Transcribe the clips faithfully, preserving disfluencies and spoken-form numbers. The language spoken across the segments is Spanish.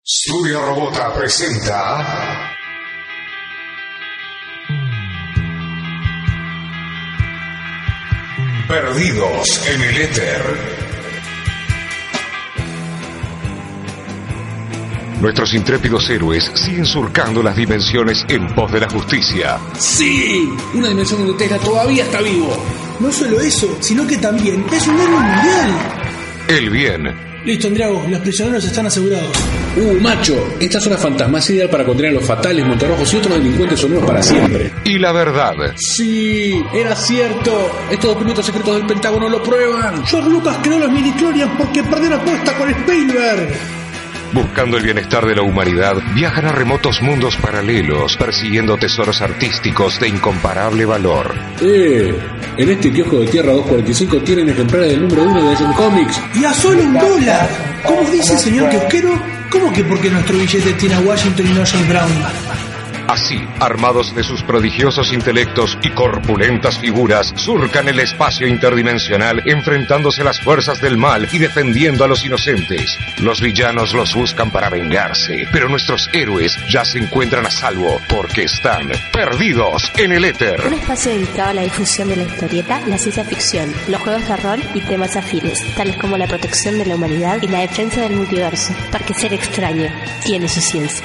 Studio Robota presenta Perdidos en el Éter. Nuestros intrépidos héroes siguen surcando las dimensiones en pos de la justicia. ¡Sí! Una dimensión donde Tesla todavía está vivo. No solo eso, sino que también es un héroe mundial. El bien. Listo, Andriago, los prisioneros están asegurados. ¡Uh, macho! Esta zona fantasma es ideal para contener a los fatales, montarrojos y otros delincuentes sonoros para siempre. Y la verdad. ¡Sí! ¡Era cierto! Estos documentos secretos del Pentágono lo prueban. George Lucas creó los midichlorians porque perdió la apuesta con Spielberg. Buscando el bienestar de la humanidad, viajan a remotos mundos paralelos, persiguiendo tesoros artísticos de incomparable valor. ¡Eh! En este kiosco de Tierra doscientos cuarenta y cinco tienen ejemplares del número uno de Action Comics. ¡Y a solo un dólar! ¿Cómo dice el señor kiosquero? ¿Cómo que porque nuestro billete tiene a Washington y no a James Brown? Así, armados de sus prodigiosos intelectos y corpulentas figuras, surcan el espacio interdimensional enfrentándose a las fuerzas del mal y defendiendo a los inocentes. Los villanos los buscan para vengarse, pero nuestros héroes ya se encuentran a salvo porque están perdidos en el éter. Un espacio dedicado a la difusión de la historieta, la ciencia ficción, los juegos de rol y temas afines, tales como la protección de la humanidad y la defensa del multiverso, porque ser extraño tiene su ciencia.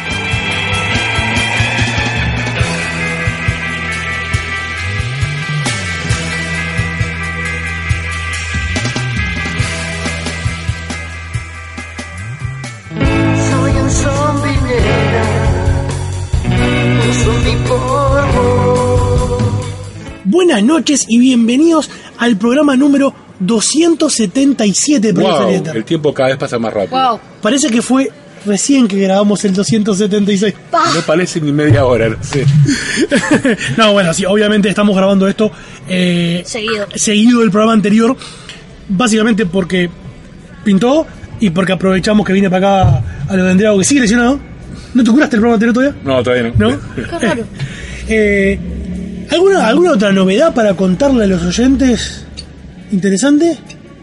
Buenas noches y bienvenidos al programa número doscientos setenta y siete de wow, Perdidos en el Éter. El tiempo cada vez pasa más rápido. Wow. Parece que fue recién que grabamos el doscientos setenta y seis. No parece ni media hora, no sé. No, bueno, sí, obviamente estamos grabando esto eh, Seguido. seguido del programa anterior, básicamente porque pintó y porque aprovechamos que vine para acá a lo de Andriago, que sigue lesionado. ¿No te curaste el programa anterior todavía? No, todavía no. ¿No? Qué raro. Eh, ¿alguna, ¿Alguna otra novedad para contarle a los oyentes interesante?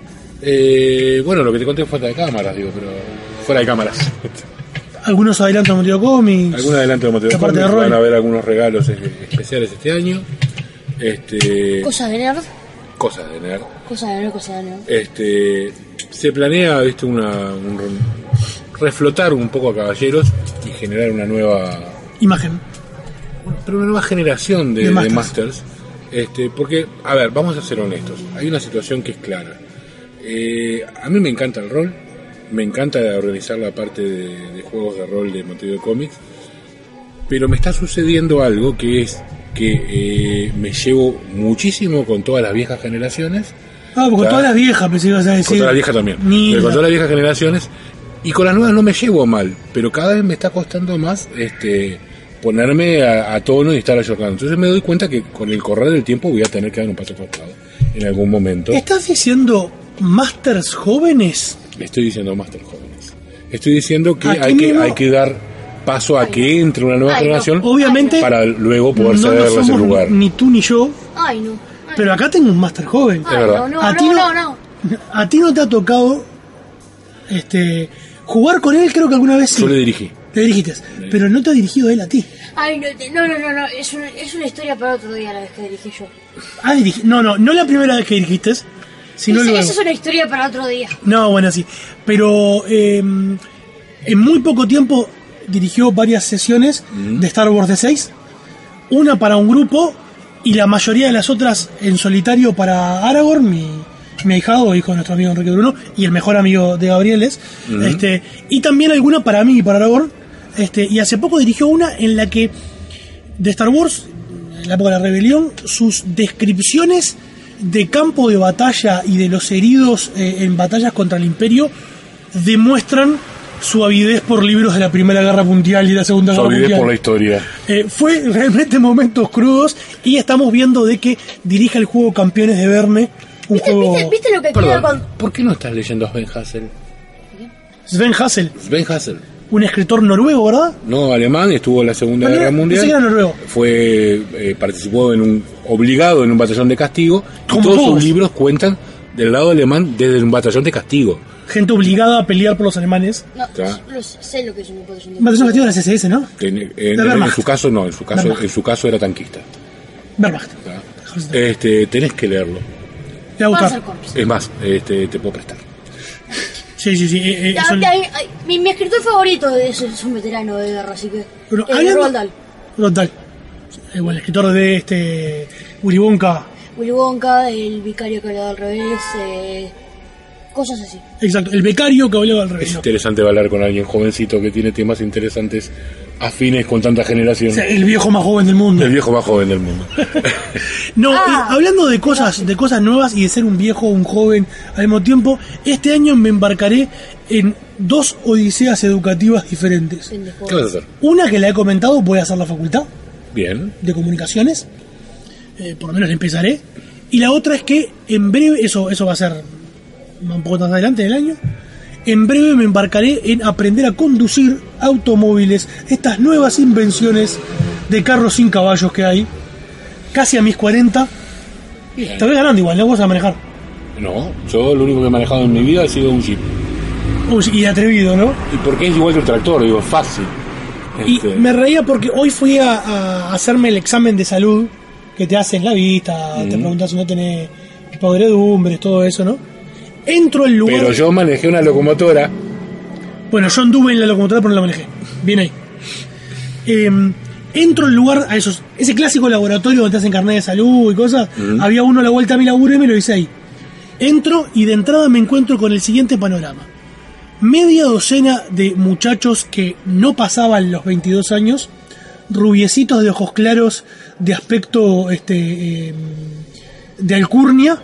Eh, bueno, lo que te conté fue fuera de cámaras, digo, pero fuera de cámaras. Algunos adelantos de Motivo Comics. Algún adelanto de Motivo La parte Comics, de Roy. van a haber algunos regalos especiales este año. Este, Cosas de nerd, cosas de nerd. cosas de nerd, cosas de nerd. Este, se planea, viste, una un, reflotar un poco a Caballeros y generar una nueva, Imagen. pero una nueva generación de, De de Masters. Masters. Este, porque, a ver, vamos a ser honestos. Hay una situación que es clara. Eh, a mí me encanta el rol, me encanta organizar la parte de, de juegos de rol de Motivo Comics, pero me está sucediendo algo que es que eh, me llevo muchísimo con todas las viejas generaciones. Ah, porque Ya. todas las viejas, pensé que ibas a decir. Con todas las viejas también. Ni Pero con la- todas las viejas generaciones. Y con las nuevas no me llevo mal. Pero cada vez me está costando más este ponerme a, a tono y estar ayornado. Entonces me doy cuenta que con el correr del tiempo voy a tener que dar un paso costado en algún momento. ¿Estás diciendo Masters jóvenes? Estoy diciendo Master Jóvenes. Estoy diciendo que Aquí hay que mismo- hay que dar paso a que entre una nueva Ay, no. generación Obviamente para luego poder no lo cederle ese somos lugar. ni tú ni yo, Ay, no. Ay, pero acá tengo un Master joven. ay, verdad. no, no, A ti no, no- no, no. A ti no te ha tocado este jugar con él, creo que alguna vez sí. Yo le dirigí. Le dirigiste, pero no te ha dirigido él a ti. Ay, no, te- no, no, no, no. Es una, es una historia para otro día la vez que dirigí yo. Ah, dirigi- no, no, no la primera vez que dirigiste, sino Ese- luego. Esa es una historia para otro día. No, bueno, sí. Pero eh, en muy poco tiempo dirigió varias sesiones de Star Wars D seis. Una para un grupo y la mayoría de las otras en solitario para Aragorn, mi, mi ahijado, hijo de nuestro amigo Enrique Bruno, y el mejor amigo de Gabrieles. este, y también alguna para mí y para Aragorn. Este, y hace poco dirigió una en la que, de Star Wars, en la época de la rebelión, sus descripciones de campo de batalla y de los heridos eh, en batallas contra el Imperio demuestran su avidez por libros de la Primera Guerra Mundial y la Segunda Guerra Olvidé Mundial. por la historia. Eh, fue realmente momentos crudos y estamos viendo de que dirige el juego Campeones de Verne, un ¿Viste, juego viste, viste lo que queda Perdón, con...? ¿por qué no estás leyendo a Sven Hassel? Sven Hassel, Sven Hassel. un escritor noruego, ¿verdad? No, alemán, estuvo en la Segunda Pensé Guerra que Mundial. era noruego. Fue eh, participó en un obligado en un batallón de castigo y Como todos vos. sus libros cuentan del lado alemán desde un batallón de castigo. gente obligada a pelear por los alemanes. No, Ya. lo sé, sé lo que es un batallón de Batallón objetivo de la C S S, ¿no? En, en- De en- Wehrmacht. en su caso no, en su caso, Wehrmacht. en su caso era tanquista. Wehrmacht. ¿Ya? Este, tenés que leerlo. Le va a Panzer gustar. Corps. Es más, este, te puedo prestar. Sí, sí, sí. eh, eh, Ya, son- ya, ya, mi, mi escritor favorito es, es un veterano de guerra, así que. Bueno, eh, hablando- Roald Dahl. Roald Dahl. Eh, bueno, el escritor de este Willy Wonka. Willy Wonka, el vicario que hablaba al revés, eh, cosas así. Exacto, el becario que hablaba al Es revés. ¿no? interesante hablar con alguien jovencito que tiene temas interesantes, afines con tanta generación. O sea, el viejo más joven del mundo. El viejo más joven del mundo. No, Ah. eh, hablando de cosas, de cosas nuevas y de ser un viejo o un joven al mismo tiempo, este año me embarcaré en dos odiseas educativas diferentes. Pendejo. ¿Qué vas a hacer? Una que la he comentado, voy a hacer la facultad Bien. de comunicaciones, eh, por lo menos empezaré. Y la otra es que en breve, eso, eso va a ser un poco más adelante del año, en breve me embarcaré en aprender a conducir automóviles, estas nuevas invenciones de carros sin caballos que hay, casi a mis cuarenta. Bien. Te voy ganando igual, no vas a manejar. No, yo lo único que he manejado en mi vida ha sido un Jeep. Uy, y atrevido, ¿no? Y porque es igual que el tractor, digo, es fácil. Y Este, me reía porque hoy fui a, a hacerme el examen de salud que te hacen la vista, te preguntas si no tenés podredumbres, todo eso, ¿no? Entro al lugar. Pero yo manejé una locomotora. Bueno, yo anduve en la locomotora, pero no la manejé. Bien ahí. Eh, entro al lugar, a esos, ese clásico laboratorio donde te hacen carnet de salud y cosas. Había uno a la vuelta a mi laburo y me lo hice ahí. Entro y de entrada me encuentro con el siguiente panorama. Media docena de muchachos que no pasaban los veintidós años, rubiecitos de ojos claros, de aspecto este, eh, de alcurnia,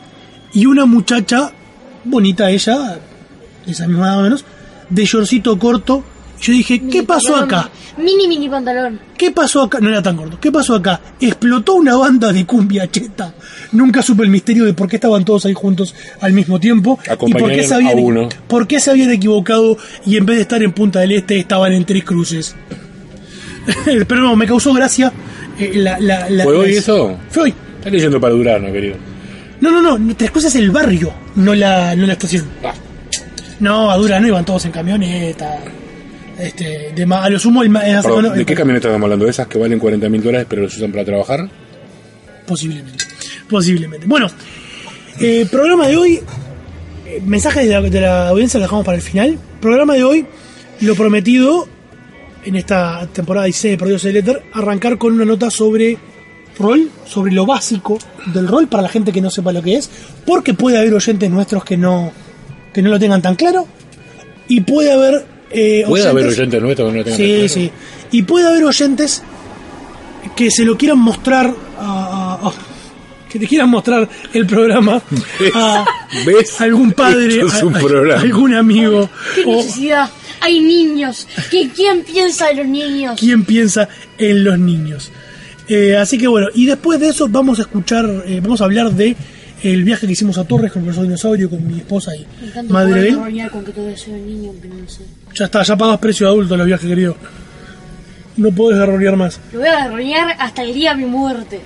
y una muchacha, bonita ella, esa misma más o menos, de shortcito corto. Yo dije, ¿qué Mini pasó pantalón, acá? Mini, mini pantalón. ¿Qué pasó acá? No era tan corto. ¿Qué pasó acá? Explotó una banda de cumbia cheta. Nunca supe el misterio de por qué estaban todos ahí juntos al mismo tiempo. Y por qué, Acompañaron se habían, a uno. por qué se habían equivocado y en vez de estar en Punta del Este estaban en Tres Cruces. Pero no, me causó gracia. eh, la, la, la- ¿Fue hoy la- eso? Fue hoy. Estás leyendo para Durano, querido. No, no, no. Tres Cruces es el barrio, no la, no la estación. Ah, No, a Durano iban todos en camioneta. Este, de ma- a lo sumo el ma- el- perdón, bueno, ¿de el- qué camioneta estamos hablando? ¿De esas que valen cuarenta mil dólares pero los usan para trabajar? Posiblemente. Posiblemente. Bueno, eh, programa de hoy. eh, mensajes de la, de la audiencia lo dejamos para el final. Programa de hoy, lo prometido en esta temporada dieciséis de Perdidos del Éter, arrancar con una nota sobre rol, sobre lo básico del rol para la gente que no sepa lo que es, porque puede haber oyentes nuestros que no que no lo tengan tan claro, y puede haber eh, Puede haber oyentes- oyentes nuestros que no tengan Sí, claro. sí. Y puede haber oyentes que se lo quieran mostrar a, a- a- que te quieran mostrar el programa a ¿Ves? algún padre, Esto es un a- a- programa. algún amigo, ¿Qué o necesidad? Hay niños. ¿Qué, ¿Quién piensa en los niños? quien piensa en los niños. Eh, así que bueno, y después de eso vamos a escuchar, eh, vamos a hablar de el viaje que hicimos a Torres con el profesor Dinosaurio, con mi esposa y Me encanta Madre poder Bel. desarrollar con que todavía soy un niño, aunque no lo sé. Ya está, ya pagas precio de adulto los viajes, querido. No podés garronear más. Lo voy a desarrollar hasta el día de mi muerte.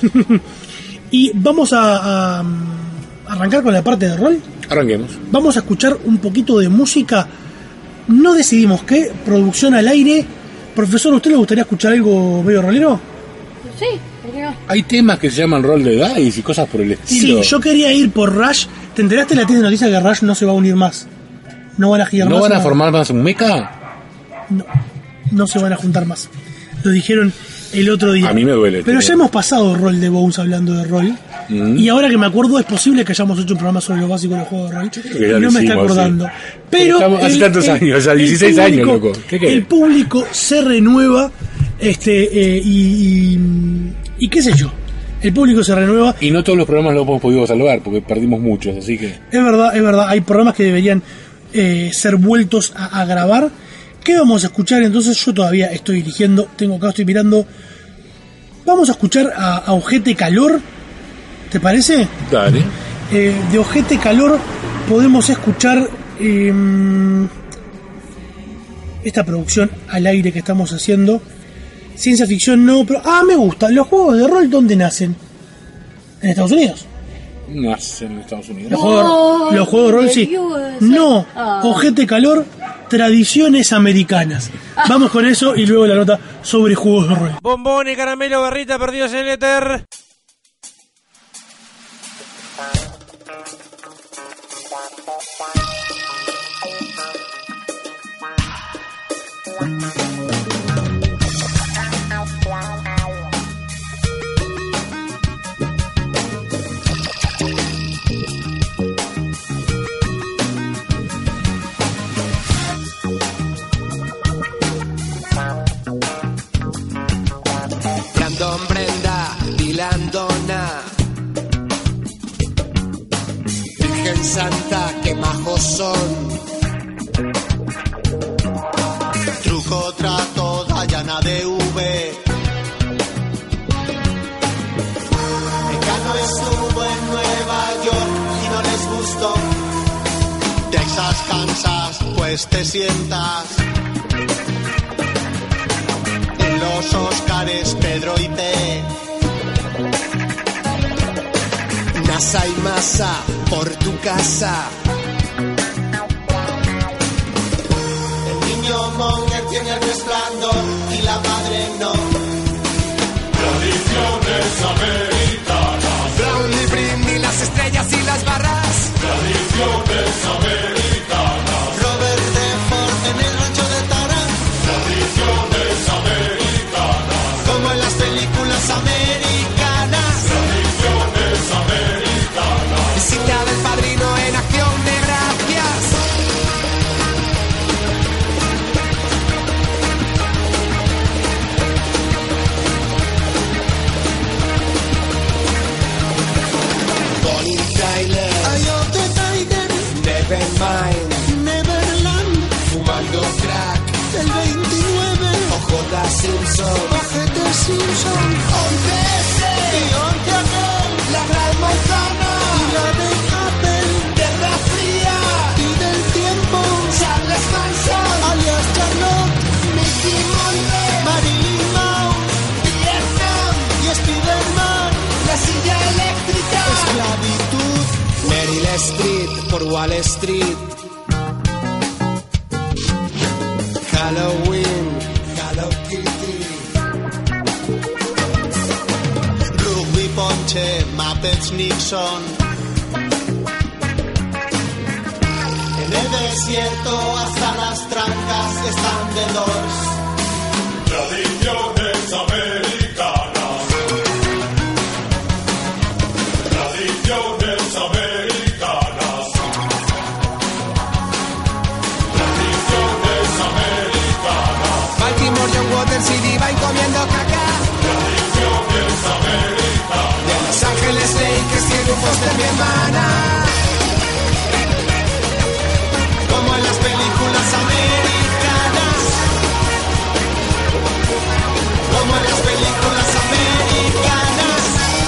Y vamos a, a arrancar con la parte de rol. Arranquemos. Vamos a escuchar un poquito de música. No decidimos qué, producción al aire. Profesor, ¿a usted le gustaría escuchar algo medio rolero? Sí, ¿por qué no? Hay temas que se llaman rol de dice y cosas por el estilo. Sí, yo quería ir por Rush. ¿Te enteraste de la triste noticia que Rush no se va a unir más? No van a girar ¿No más. van a una- formar más un mecha? No, no se van a juntar más. Lo dijeron el otro día. A mí me duele, Pero tío. ya hemos pasado rol de Bones hablando de rol. Mm. Y ahora que me acuerdo, es posible que hayamos hecho un programa sobre lo básico del juego de rol. que ya Y lo no me está hicimos, acordando. sí. Pero Estamos- hace tantos años, ya dieciséis años, público- loco. ¿Qué querés? El público se renueva. Este, eh, y, y, y qué sé yo. El público se renueva. Y no todos los programas los hemos podido salvar porque perdimos muchos, así que... Es verdad, es verdad. Hay programas que deberían eh, ser vueltos a, a grabar. ¿Qué vamos a escuchar entonces? Yo todavía estoy eligiendo. Tengo acá, estoy mirando. Vamos a escuchar a, a Ojete Calor. ¿Te parece? Dale. Eh, de Ojete Calor podemos escuchar eh, esta producción al aire que estamos haciendo. Ciencia ficción no, pero... Ah, me gusta. Los juegos de rol, ¿dónde nacen? En Estados Unidos. Más en Estados Unidos. Los juegos, Oh, los juegos de rol sí. reviews. No, Ah. ojete calor, tradiciones americanas. Vamos con eso y luego la nota sobre juegos de rol. Bombón y caramelo, barrita perdidos en el éter. Brandon, Brenda, Dylan, Donna, Virgen Santa, qué majos son. Truco, trato, Dayana de V. Mecano estuvo en Nueva York y no les gustó. Texas, Kansas, pues te sientas. En los Óscares, Pedro y P. NASA y masa por tu casa. El niño Monger tiene el resplandor y la madre no. Tradiciones americanas. Brownlee, Britney, las estrellas y las barras. Tradiciones americanas. Robert Redford en el rancho de Tarán. Tradiciones americanas. Como en las películas americanas. Tradiciones americanas. Visita del padrino en acción de gracias. Bonnie Tyler, Ayotte Tiger, Nevermind, Neverland, fumando crack, el veintinueve, O J Simpson, Ojete Simpson, once ese y once aquel, la gran manzana, y la de Apple, Guerra Fría, y del tiempo, Charles Manson, alias Charlotte, Mickey Monroe, Marilyn Monroe Vietnam, y Spiderman, la silla eléctrica, esclavitud, Meryl Streep por Wall Street, Halloween, Hello Kitty, rugby, ponche, Muppets, Nixon. En el desierto hasta las trancas están de Doors. Tradiciones americanas. Tradiciones americanas. Tradiciones americanas. Baltimore, John Waters y Divine comiendo caca, Tradiciones americanas. de Los Ángeles Lakers y grupos de mi hermana. Como en las películas americanas. Como en las películas americanas.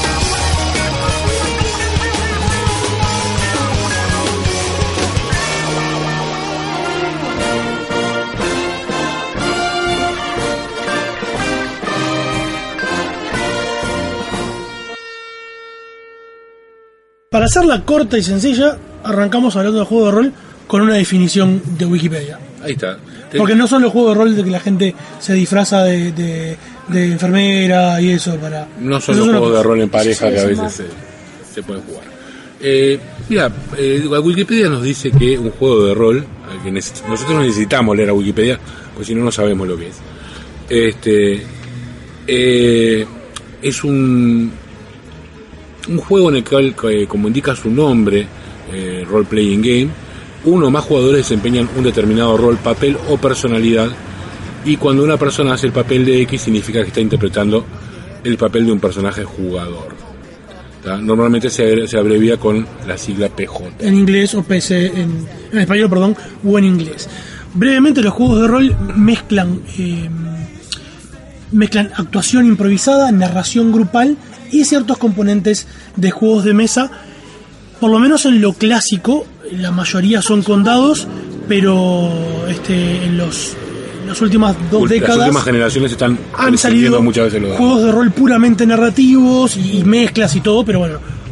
Para hacerla corta y sencilla, arrancamos hablando de juego de rol con una definición de Wikipedia. Ahí está. Te- Porque no son los juegos de rol de que la gente se disfraza de, de, de enfermera y eso para... No son eso los es una juegos de cosa. rol en pareja Sí, que a sí, veces más. se, se pueden jugar. Eh, mira, eh, Wikipedia nos dice que un juego de rol, al que neces- nosotros necesitamos leer a Wikipedia, pues si no, no sabemos lo que es. Este eh, es un, un juego en el cual, eh, como indica su nombre, eh, Role Playing Game, uno o más jugadores desempeñan un determinado rol, papel o personalidad, y cuando una persona hace el papel de X significa que está interpretando el papel de un personaje jugador. ¿Tá? Normalmente se, agre- se abrevia con la sigla P J. En inglés o P C, en, en español, perdón, o en inglés. Brevemente, los juegos de rol mezclan eh, mezclan actuación improvisada, narración grupal y ciertos componentes de juegos de mesa. Por lo menos en lo clásico, la mayoría son con dados, pero este, en los en las últimas dos Las décadas últimas generaciones están han prescindiendo salido muchas veces los dados. juegos de rol puramente narrativos y, y mezclas y todo, pero bueno,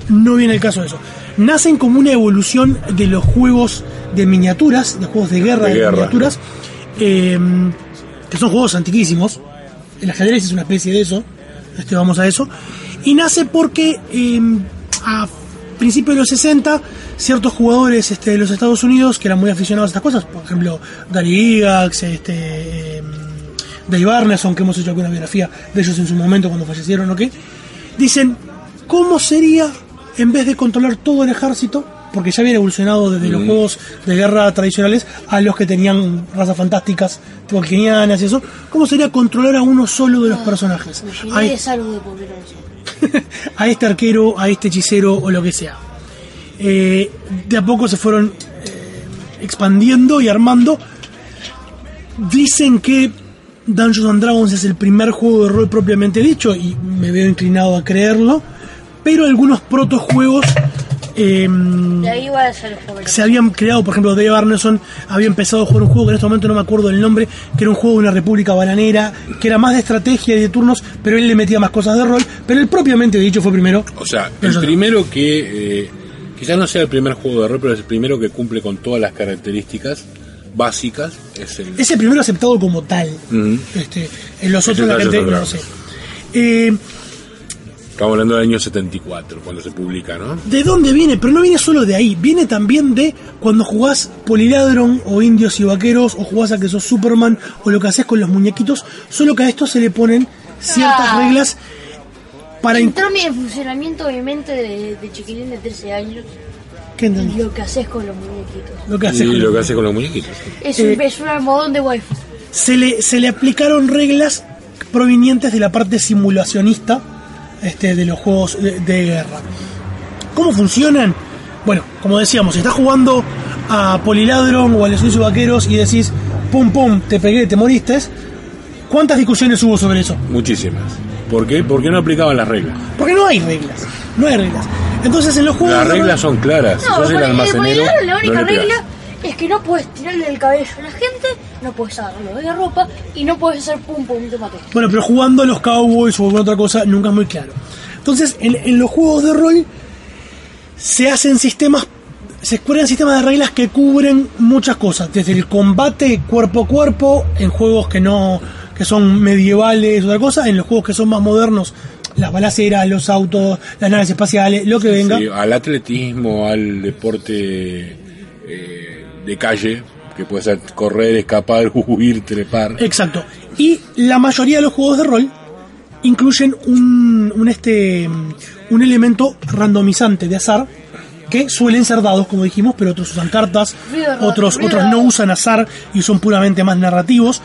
no viene el caso de eso. Nacen como una evolución de los juegos de miniaturas, de juegos de guerra, de, de guerra. miniaturas, eh, que son juegos antiquísimos. El ajedrez es una especie de eso, este, vamos a eso. Y nace porque eh, a principios de los sesenta, ciertos jugadores este, de los Estados Unidos que eran muy aficionados a estas cosas, por ejemplo, Gary Gygax, este, eh, Dave Arneson, que hemos hecho alguna biografía de ellos en su momento cuando fallecieron, ¿o qué? Dicen, ¿cómo sería en vez de controlar todo el ejército? Porque ya habían evolucionado desde mm. los juegos de guerra tradicionales a los que tenían razas fantásticas, tolkienianas y eso. ¿Cómo sería controlar a uno solo de los personajes? A, es algo de poderoso. a este arquero, a este hechicero o lo que sea. Eh, de a poco se fueron eh, expandiendo y armando. Dicen que Dungeons and Dragons es el primer juego de rol propiamente dicho, y me veo inclinado a creerlo, pero algunos protojuegos eh, de ahí va a ser el se habían creado. Por ejemplo, Dave Arneson había empezado a jugar un juego que en este momento no me acuerdo el nombre, que era un juego de una república bananera, que era más de estrategia y de turnos, pero él le metía más cosas de rol, pero él propiamente dicho fue primero. O sea, el primero que eh, quizás no sea el primer juego de rol, pero es el primero que cumple con todas las características básicas. Es el, es el primero aceptado como tal. Uh-huh. este, en los otros la gente no lo sé. Eh, Estamos hablando del año setenta y cuatro, cuando se publica, ¿no? ¿De dónde viene? Pero no viene solo de ahí. Viene también de cuando jugás Poliladron o Indios y Vaqueros, o jugás a que sos Superman, o lo que haces con los muñequitos. Solo que a esto se le ponen ciertas ah. reglas para... Entró mi funcionamiento, obviamente, de, de chiquilín de trece años. ¿Qué entendés? Lo que haces con los muñequitos. Lo que haces sí, con, lo los que hace con los muñequitos. Es, eh, un, es un almohadón de wifi. Se le, se le aplicaron reglas provenientes de la parte simulacionista este, de los juegos de, de guerra. ¿Cómo funcionan? Bueno, como decíamos, si estás jugando a Poliladron o a los Indios y Vaqueros y decís, pum pum, te pegué, te moriste, ¿cuántas discusiones hubo sobre eso? Muchísimas. ¿Por qué? Porque no aplicaban las reglas. Porque no hay reglas. No hay reglas. Entonces en los juegos... Las reglas son claras. No, si sos el almacenero, la única no regla es que no puedes tirarle el cabello a la gente, no puedes agarrarlo de la ropa y no puedes hacer pum pum, te maté. Bueno, pero jugando a los Cowboys o alguna otra cosa nunca es muy claro. Entonces en, en los juegos de rol se hacen sistemas, se crean sistemas de reglas que cubren muchas cosas, desde el combate cuerpo a cuerpo, en juegos que no, que son medievales o otra cosa, en los juegos que son más modernos, las balaceras, los autos, las naves espaciales, lo que sí, venga. Sí, al atletismo, al deporte eh, de calle, que puede ser correr, escapar, huir, trepar. Exacto. Y la mayoría de los juegos de rol incluyen un, un este un elemento randomizante de azar, que suelen ser dados, como dijimos, pero otros usan cartas, otros otros no usan azar y son puramente más narrativos.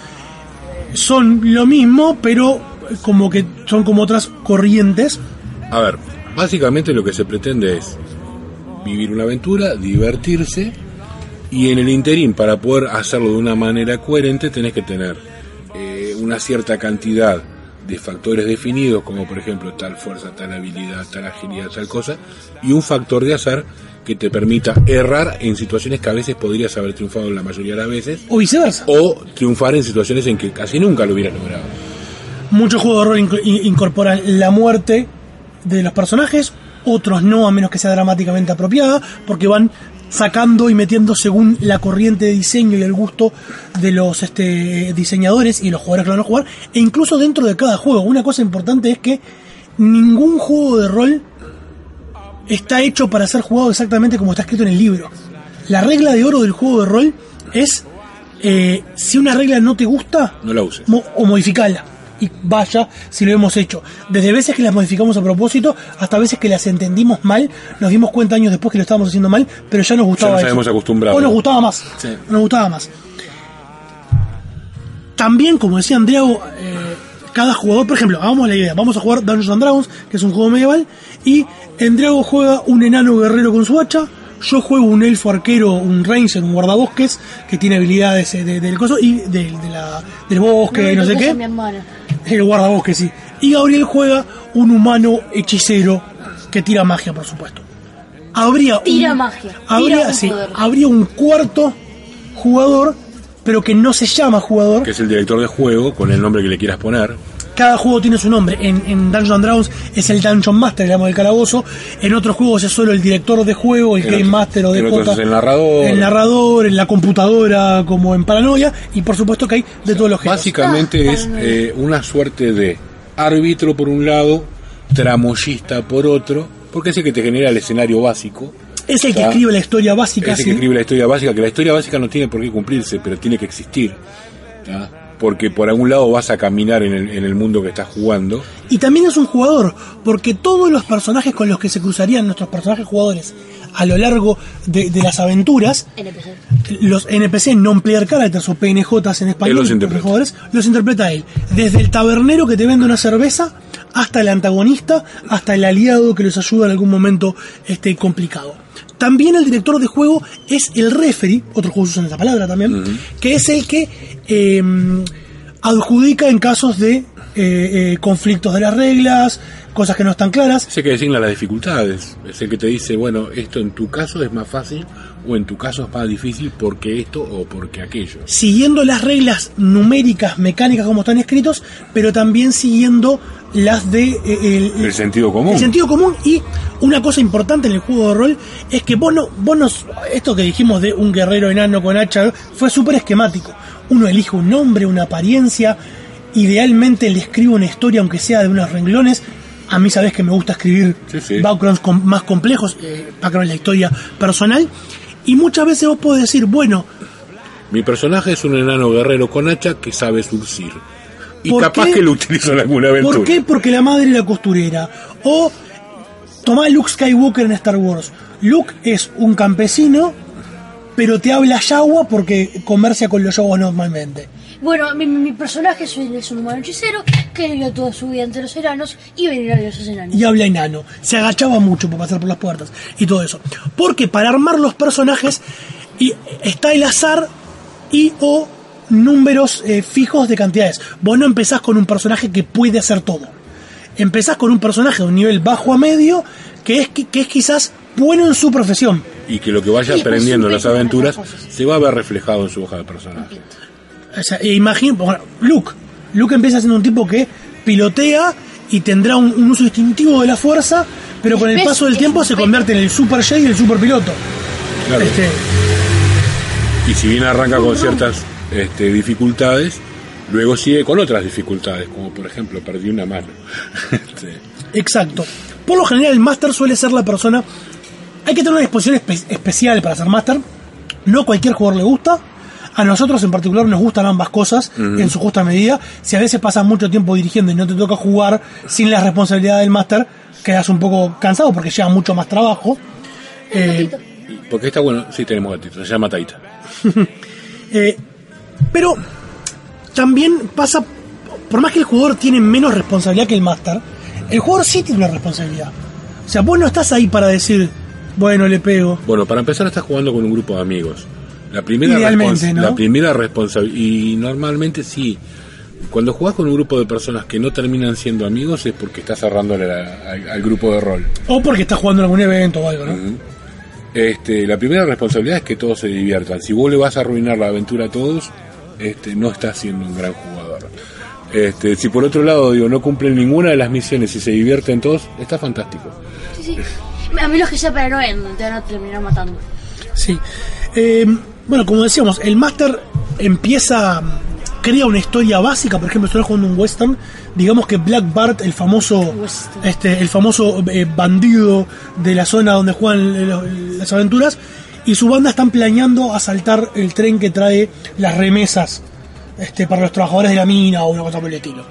Son lo mismo, pero como que son como otras corrientes. A ver, básicamente lo que se pretende es vivir una aventura, divertirse, y en el interín, para poder hacerlo de una manera coherente, tenés que tener eh, una cierta cantidad de factores definidos, como por ejemplo tal fuerza, tal habilidad, tal agilidad, tal cosa, y un factor de azar que te permita errar en situaciones que a veces podrías haber triunfado la mayoría de las veces, o viceversa, o triunfar en situaciones en que casi nunca lo hubieras logrado. Muchos juegos de rol inc- incorporan la muerte de los personajes, otros no, a menos que sea dramáticamente apropiada, porque van sacando y metiendo según la corriente de diseño y el gusto de los este, diseñadores y los jugadores que van a jugar, e incluso dentro de cada juego. Una cosa importante es que ningún juego de rol está hecho para ser jugado exactamente como está escrito en el libro. La regla de oro del juego de rol es eh, si una regla no te gusta, no la uses, mo- o modificala. Y vaya si lo hemos hecho. Desde veces que las modificamos a propósito hasta veces que las entendimos mal, nos dimos cuenta años después que lo estábamos haciendo mal, pero ya nos gustaba. Ya nos habíamos acostumbrado. O nos gustaba más. Sí. Nos gustaba más. También, como decía Andriago, eh, cada jugador, por ejemplo, hagamos la idea, vamos a jugar Dungeons and Dragons, que es un juego medieval, y Andriago juega un enano guerrero con su hacha, yo juego un elfo arquero, un ranger, un guardabosques, que tiene habilidades de, de, del coso, y de, de la, del bosque, no, y no sé qué. El guardabosques, sí. Y Gabriel juega un humano hechicero que tira magia, por supuesto. Habría tira un, magia. Habría, tira sí, habría un cuarto jugador, pero que no se llama jugador. Que es el director de juego, con el nombre que le quieras poner. cada juego tiene su nombre. En, en Dungeons and Dragons es el Dungeon Master, digamos, del calabozo. En otros juegos es solo el director de juego, el en Game otros, Master o D J, el narrador. el narrador, en la computadora, como en Paranoia, y por supuesto que hay de todos los géneros. Básicamente ah, es eh, una suerte de árbitro por un lado, tramoyista por otro, porque es el que te genera el escenario básico. Es el que escribe la historia básica. Es el ¿sí? que escribe la historia básica, que la historia básica no tiene por qué cumplirse, pero tiene que existir. ¿tá? Porque por algún lado vas a caminar en el, en el mundo que estás jugando. Y también es un jugador, porque todos los personajes con los que se cruzarían nuestros personajes jugadores a lo largo de, de las aventuras, N P C. Los N P C, Non-Player Characters o P N Js en español, los interpreta. Jugadores, los interpreta él. Desde el tabernero que te vende una cerveza, hasta el antagonista, hasta el aliado que los ayuda en algún momento este, complicado. También el director de juego es el referee, otros juegos usan esa palabra también, uh-huh. que es el que eh, adjudica en casos de eh, eh, conflictos de las reglas, cosas que no están claras. Es el que designa las dificultades, es el que te dice, bueno, esto en tu caso es más fácil o en tu caso es más difícil porque esto o porque aquello. Siguiendo las reglas numéricas, mecánicas como están escritos, pero también siguiendo las de eh, el, el sentido común. El sentido común. Y una cosa importante en el juego de rol es que vos no, vos no, esto que dijimos de un guerrero enano con hacha fue súper esquemático. Uno elige un nombre, una apariencia, idealmente le escribe una historia aunque sea de unos renglones. A mí sabés que me gusta escribir sí, sí. backgrounds com- más complejos, eh, background de la historia personal, y muchas veces vos podés decir, bueno, mi personaje es un enano guerrero con hacha que sabe surcir. Y capaz qué? que lo utilizo en alguna aventura. ¿Por qué? Porque la madre era costurera. O tomá Luke Skywalker en Star Wars. Luke es un campesino, pero te habla Yawa porque comercia con los Yawas normalmente. Bueno, mi, mi personaje es un, es un humano hechicero que vivió toda su vida entre los enanos y venir a los enanos. Y habla enano. Se agachaba mucho para pasar por las puertas y todo eso. Porque para armar los personajes y está el azar y o números eh, fijos de cantidades. Vos no empezás con un personaje que puede hacer todo. Empezás con un personaje de un nivel bajo a medio que es, que, que es quizás bueno en su profesión. Y que lo que vaya sí, aprendiendo en las aventuras se va a ver reflejado en su hoja de personaje. O sea, imagino, bueno, Luke. Luke empieza siendo un tipo que pilotea y tendrá un, un uso instintivo de la fuerza, pero con el paso del tiempo se convierte en el super Jedi y el super piloto. Claro. Este... Y si bien arranca con ciertas este, dificultades, luego sigue con otras dificultades, como por ejemplo, perdí una mano. este... Exacto. Por lo general, el Master suele ser la persona. Hay que tener una disposición espe- especial para ser Master. No cualquier jugador le gusta. A nosotros en particular nos gustan ambas cosas uh-huh. en su justa medida. Si a veces pasas mucho tiempo dirigiendo y no te toca jugar sin la responsabilidad del máster, quedas un poco cansado porque lleva mucho más trabajo. Eh, porque está bueno, sí tenemos gatito, se llama Taita. eh, pero también pasa, por más que el jugador tiene menos responsabilidad que el máster, el jugador sí tiene una responsabilidad. O sea, vos no estás ahí para decir, bueno, le pego. Bueno, para empezar estás jugando con un grupo de amigos. La primera respons- ¿no? La primera responsabilidad, y normalmente sí, cuando jugás con un grupo de personas que no terminan siendo amigos es porque estás cerrándole la, al, al grupo de rol. O porque estás jugando en algún evento o algo, ¿no? Uh-huh. Este, la primera responsabilidad es que todos se diviertan. Si vos le vas a arruinar la aventura a todos, este, no estás siendo un gran jugador. Este, si por otro lado digo no cumplen ninguna de las misiones y se divierten todos, está fantástico. Sí, sí. A mí los que sea paranoia te van a terminar matando. Sí. Eh, bueno, como decíamos, el máster empieza, crea una historia básica. Por ejemplo, estoy jugando un western. Digamos que Black Bart, el famoso este, el famoso eh, bandido de la zona donde juegan los, las aventuras, y su banda están planeando asaltar el tren que trae las remesas este, para los trabajadores de la mina o una cosa por el estilo.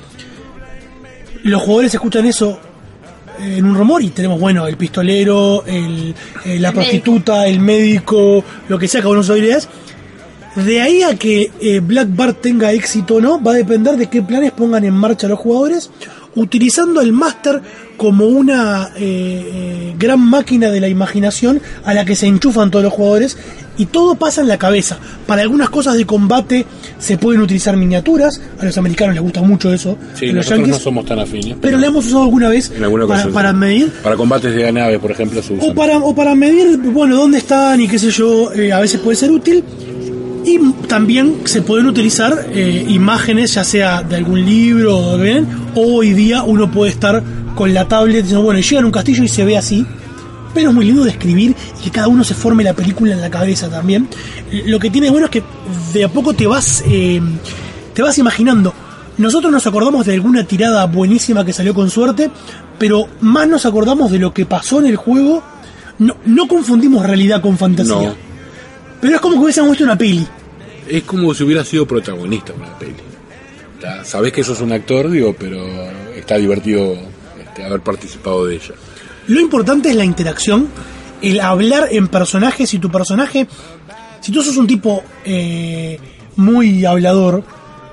Los jugadores escuchan eso en un rumor y tenemos, bueno, el pistolero, el, eh, la el prostituta, médico. el médico, lo que sea, cada uno de sus habilidades. De ahí a que eh, Black Bart tenga éxito o no, va a depender de qué planes pongan en marcha los jugadores, utilizando el máster como una eh, eh, gran máquina de la imaginación a la que se enchufan todos los jugadores, y todo pasa en la cabeza. Para algunas cosas de combate se pueden utilizar miniaturas, a los americanos les gusta mucho eso. Sí, los nosotros yankees, no somos tan afines. Pero, pero la hemos usado alguna vez en alguna para, para medir. Para combates de nave, por ejemplo, se usan. O para, o para medir, bueno, dónde están y qué sé yo, eh, a veces puede ser útil. Y también se pueden utilizar eh, imágenes, ya sea de algún libro o, ¿ven? o hoy día uno puede estar con la tablet diciendo, bueno, llega en un castillo y se ve así. Pero es muy lindo de escribir y que cada uno se forme la película en la cabeza también. Lo que tiene bueno es que de a poco te vas eh, te vas imaginando. Nosotros nos acordamos de alguna tirada buenísima que salió con suerte, pero más nos acordamos de lo que pasó en el juego. No, no confundimos realidad con fantasía. No. Pero es como que hubiésemos visto una peli. Es como si hubiera sido protagonista de una peli. Ya, sabés que sos un actor, digo, pero está divertido este, haber participado de ella. Lo importante es la interacción, el hablar en personajes. Si tu personaje, si tú sos un tipo eh, muy hablador,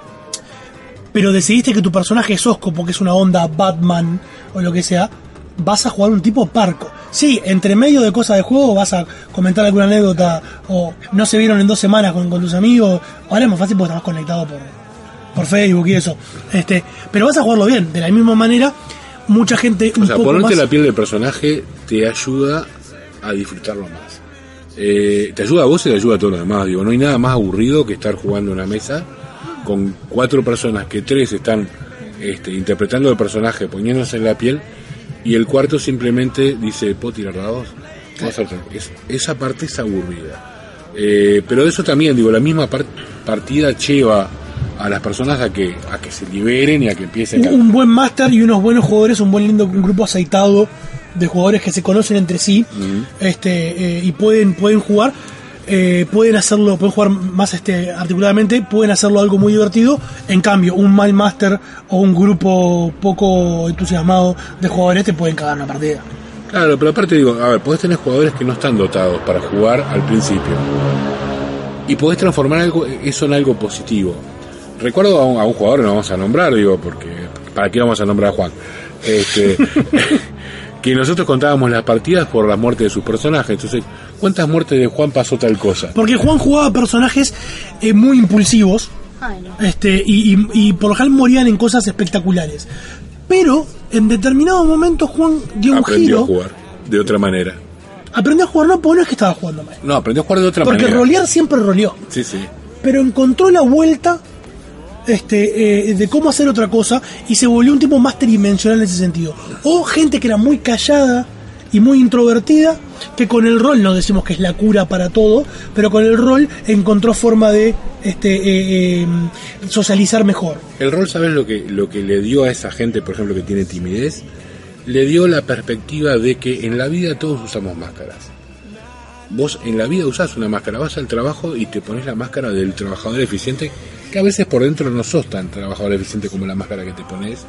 pero decidiste que tu personaje es osco porque es una onda Batman o lo que sea, vas a jugar un tipo parco. Sí, entre medio de cosas de juego vas a comentar alguna anécdota o no se vieron en dos semanas con, con tus amigos. Ahora es más fácil porque estás conectado por, por Facebook y eso. Este, pero vas a jugarlo bien, de la misma manera. Mucha gente un o sea, poco ponerte más... la piel del personaje te ayuda a disfrutarlo más. Eh, te ayuda a vos y te ayuda a todos los demás. Digo, no hay nada más aburrido que estar jugando en una mesa con cuatro personas, que tres están este, interpretando el personaje, poniéndose en la piel, y el cuarto simplemente dice, ¿puedo tirar dados? Es, esa parte es aburrida. Eh, pero eso también, digo, la misma part- partida lleva a las personas a que a que se liberen y a que empiecen un, a... un buen máster y unos buenos jugadores, un buen lindo un grupo aceitado de jugadores que se conocen entre sí, uh-huh. este eh, y pueden pueden jugar, eh, pueden hacerlo, pueden jugar más este articuladamente, pueden hacerlo algo muy divertido. En cambio, un mal máster o un grupo poco entusiasmado de jugadores te pueden cagar una partida. Claro, pero aparte digo, a ver, podés tener jugadores que no están dotados para jugar al principio y podés transformar algo eso en algo positivo. Recuerdo a un, a un jugador, no vamos a nombrar, digo, porque ¿para qué vamos a nombrar a Juan? Este, que nosotros contábamos las partidas por la muerte de sus personajes. Entonces, ¿cuántas muertes de Juan pasó tal cosa? Porque Juan jugaba personajes eh, muy impulsivos. Ay, no. este y, y, y por lo general morían en cosas espectaculares. Pero en determinado momento Juan dio un aprendió giro. a jugar de otra manera. Aprendió a jugar, no, porque no es que estaba jugando mal. No, aprendió a jugar de otra porque manera. Porque rolear siempre roleó. Sí, sí. Pero encontró la vuelta este eh, de cómo hacer otra cosa y se volvió un tipo más tridimensional en ese sentido. O gente que era muy callada y muy introvertida, que con el rol, no decimos que es la cura para todo, pero con el rol encontró forma de este eh, eh, socializar mejor. El rol, ¿sabes lo que, lo que le dio a esa gente, por ejemplo, que tiene timidez? Le dio la perspectiva de que en la vida todos usamos máscaras. Vos en la vida usás una máscara, vas al trabajo y te pones la máscara del trabajador eficiente, que a veces por dentro no sos tan trabajador eficiente como la máscara que te pones,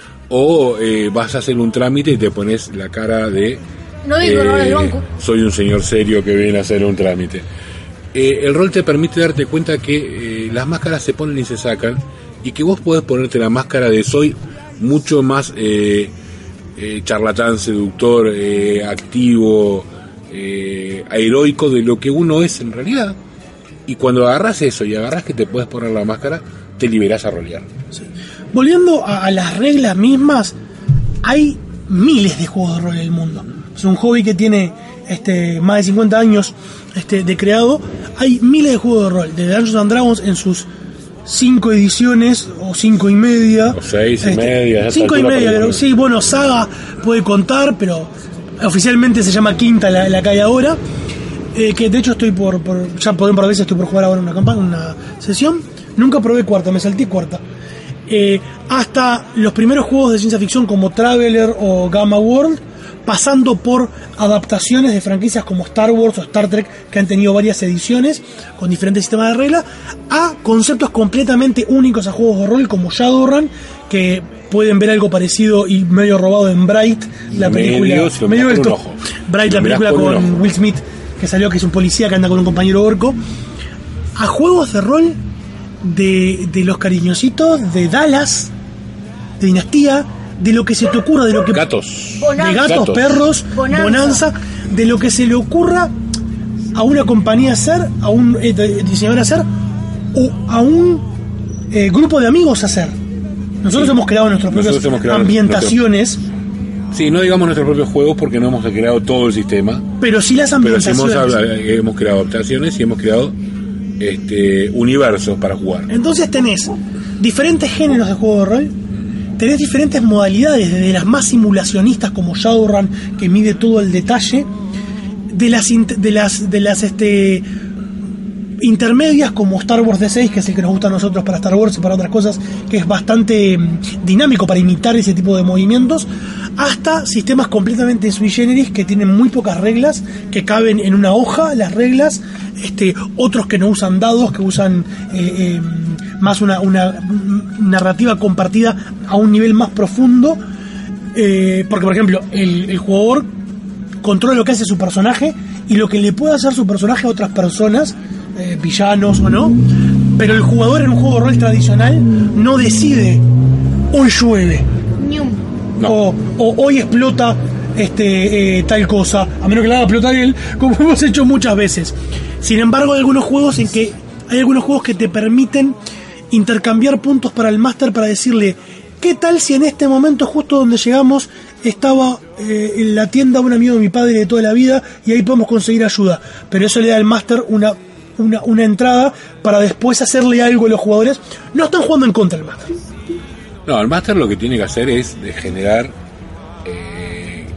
o eh, vas a hacer un trámite y te pones la cara de no digo, eh, no del banco. Soy un señor serio que viene a hacer un trámite. Eh, el rol te permite darte cuenta que eh, las máscaras se ponen y se sacan, y que vos podés ponerte la máscara de soy mucho más eh, eh, charlatán, seductor, eh, activo, eh, heroico de lo que uno es en realidad. Y cuando agarras eso y agarras que te puedes poner la máscara, te liberás a rolear. Sí. Volviendo a, a las reglas mismas, hay miles de juegos de rol en el mundo. Es un hobby que tiene este, más de cincuenta años este, de creado. Hay miles de juegos de rol, de Dungeons and Dragons en sus cinco ediciones, o cinco y media. O seis y este, media. Cinco y media, pero, sí, bueno, Saga puede contar, pero oficialmente se llama Quinta la, la que hay ahora. Eh, que de hecho estoy por, por ya por a veces estoy por jugar ahora una campaña, una sesión. Nunca probé cuarta, me salté cuarta. Eh, hasta los primeros juegos de ciencia ficción como Traveler o Gamma World, pasando por adaptaciones de franquicias como Star Wars o Star Trek, que han tenido varias ediciones con diferentes sistemas de reglas, a conceptos completamente únicos a juegos de rol como Shadowrun, que pueden ver algo parecido y medio robado en Bright, la película medio, si medio del esto, Bright, la película con Will Smith, que salió, que es un policía que anda con un compañero orco, a juegos de rol de, de los cariñositos, de Dallas, de Dinastía, de lo que se te ocurra, de lo que gatos, de gatos, gatos. perros, bonanza. bonanza, de lo que se le ocurra a una compañía hacer, a un eh, diseñador hacer, o a un eh, grupo de amigos hacer. Nosotros sí. hemos creado nuestras propias creado ambientaciones. Nuestro... Sí, no digamos nuestros propios juegos porque no hemos creado todo el sistema. Pero sí las ambientaciones. Pero sí hemos, hemos creado adaptaciones y hemos creado este, universos para jugar. Entonces tenés diferentes géneros de juego de rol, tenés diferentes modalidades, desde las más simulacionistas como Shadowrun, que mide todo el detalle, de las de las de las este intermedias como Star Wars D seis, que es el que nos gusta a nosotros para Star Wars y para otras cosas, que es bastante dinámico para imitar ese tipo de movimientos, hasta sistemas completamente sui generis que tienen muy pocas reglas, que caben en una hoja las reglas, este otros que no usan dados, que usan eh, eh, más una, una narrativa compartida a un nivel más profundo, eh, porque por ejemplo el, el jugador controla lo que hace su personaje y lo que le puede hacer su personaje a otras personas, eh, villanos o no, pero el jugador en un juego de rol tradicional no decide hoy llueve No. o, o hoy explota este eh, tal cosa, a menos que la haga explotar él, como hemos hecho muchas veces. Sin embargo, hay algunos juegos en que hay algunos juegos que te permiten intercambiar puntos para el máster, para decirle, ¿qué tal si en este momento justo donde llegamos estaba eh, en la tienda un amigo de mi padre de toda la vida y ahí podemos conseguir ayuda? Pero eso le da al máster una, una, una entrada para después hacerle algo a los jugadores. No están jugando en contra del máster. No, el máster lo que tiene que hacer es de generar eh,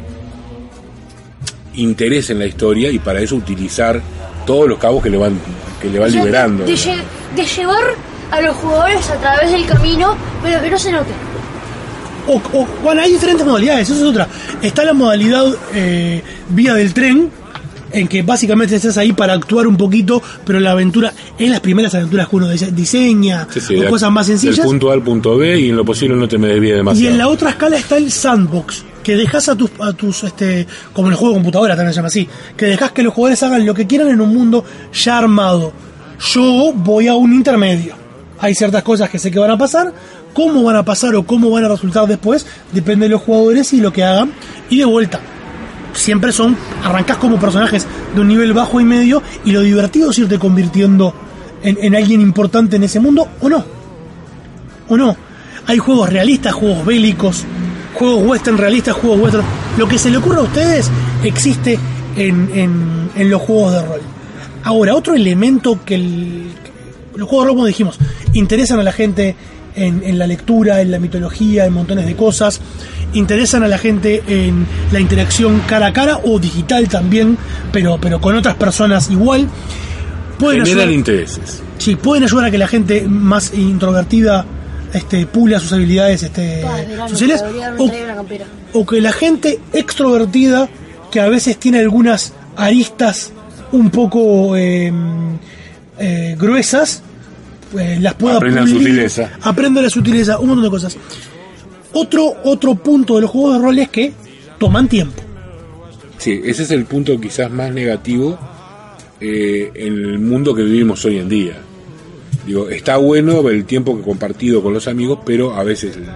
interés en la historia, y para eso utilizar todos los cabos que le van que le van O sea, liberando. De, lle- de llevar a los jugadores a través del camino, pero que no se note. O, o, bueno, hay diferentes modalidades, eso es otra. Está la modalidad eh, vía del tren, en que básicamente estás ahí para actuar un poquito, pero la aventura es las primeras aventuras que uno dise- diseña, Sí, sí, o de- cosas más sencillas. Del punto A al punto B, y en lo posible no te me desvíe Y demasiado. en la otra escala está el sandbox, que dejas a tus, a tus este, como en el juego de computadora también se llama así, que dejas que los jugadores hagan lo que quieran en un mundo ya armado. Yo voy a un intermedio. Hay ciertas cosas que sé que van a pasar, cómo van a pasar o cómo van a resultar después, depende de los jugadores y lo que hagan. Y de vuelta, siempre son, arrancás como personajes de un nivel bajo y medio, y lo divertido es irte convirtiendo en, en alguien importante en ese mundo, o no. O no. Hay juegos realistas, juegos bélicos, juegos western realistas, juegos western. Lo que se le ocurra a ustedes existe en, en, en los juegos de rol. Ahora, otro elemento que el, los juegos de rol, como dijimos, interesan a la gente en, en la lectura, en la mitología, en montones de cosas. Interesan a la gente en la interacción cara a cara o digital también, pero, pero con otras personas igual. Pueden Generan ayudar, intereses. sí, pueden ayudar a que la gente más introvertida este, pula sus habilidades este, Pa, es verano, sociales, debería haber o, traído una campera. o que la gente extrovertida, que a veces tiene algunas aristas un poco eh, eh, gruesas, eh, las pueda Aprenda pulir, sutileza. aprende la sutileza, un montón de cosas. Otro, otro punto de los juegos de rol es que toman tiempo. Sí, ese es el punto quizás más negativo eh, en el mundo que vivimos hoy en día. Digo, está bueno el tiempo que he compartido con los amigos, pero a veces el-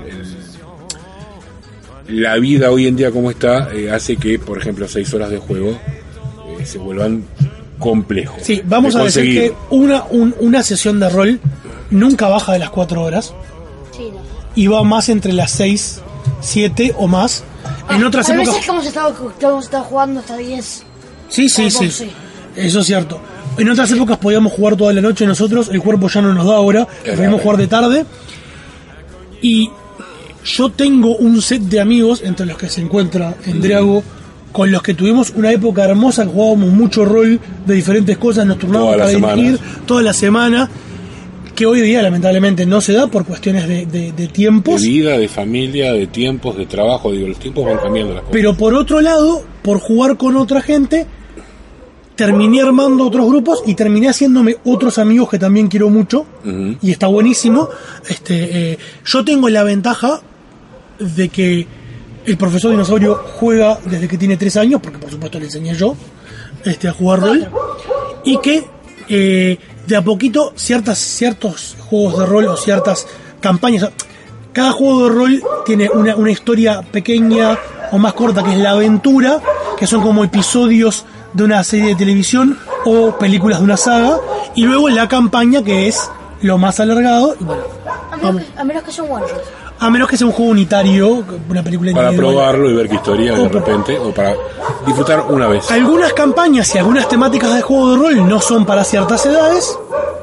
el- la vida hoy en día como está eh, hace que, por ejemplo, seis horas de juego eh, se vuelvan complejos. Sí, vamos de a decir conseguir. que una, un- una sesión de rol nunca baja de las cuatro horas Sí, no. y va más entre las seis, siete o más. En Ah, otras a épocas... veces que hemos estado, que hemos estado jugando hasta diez. Sí, sí, sí. Sí. Eso es cierto. En otras épocas podíamos jugar toda la noche nosotros, el cuerpo ya no nos da ahora, preferimos jugar de tarde. Y yo tengo un set de amigos, entre los que se encuentra Endriago, con los que tuvimos una época hermosa, que jugábamos mucho rol de diferentes cosas, nos turnábamos Todas para las dirigir semanas. toda la semana, que hoy día lamentablemente no se da por cuestiones de, de- de De tiempos. vida, de familia, de tiempos, de trabajo. Digo, los tiempos van cambiando las cosas. Pero por otro lado, por jugar con otra gente, terminé armando otros grupos y terminé haciéndome otros amigos que también quiero mucho. Ujú. Y está buenísimo. Este, eh, yo tengo la ventaja de que el profesor Dinosaurio juega desde que tiene tres años, porque por supuesto le enseñé yo este, a jugar rol. Y que eh, de a poquito ciertas, ciertos juegos de rol o ciertas campañas... Cada juego de rol tiene una, una historia pequeña o más corta, que es la aventura, que son como episodios de una serie de televisión o películas de una saga, y luego la campaña, que es lo más alargado, y bueno, A menos, vamos. que, a menos que sea un one shot. A menos que sea un juego unitario, una película Para individual. probarlo y ver qué historia O de por- repente, o para disfrutar una vez. Algunas campañas y algunas temáticas de juego de rol no son para ciertas edades,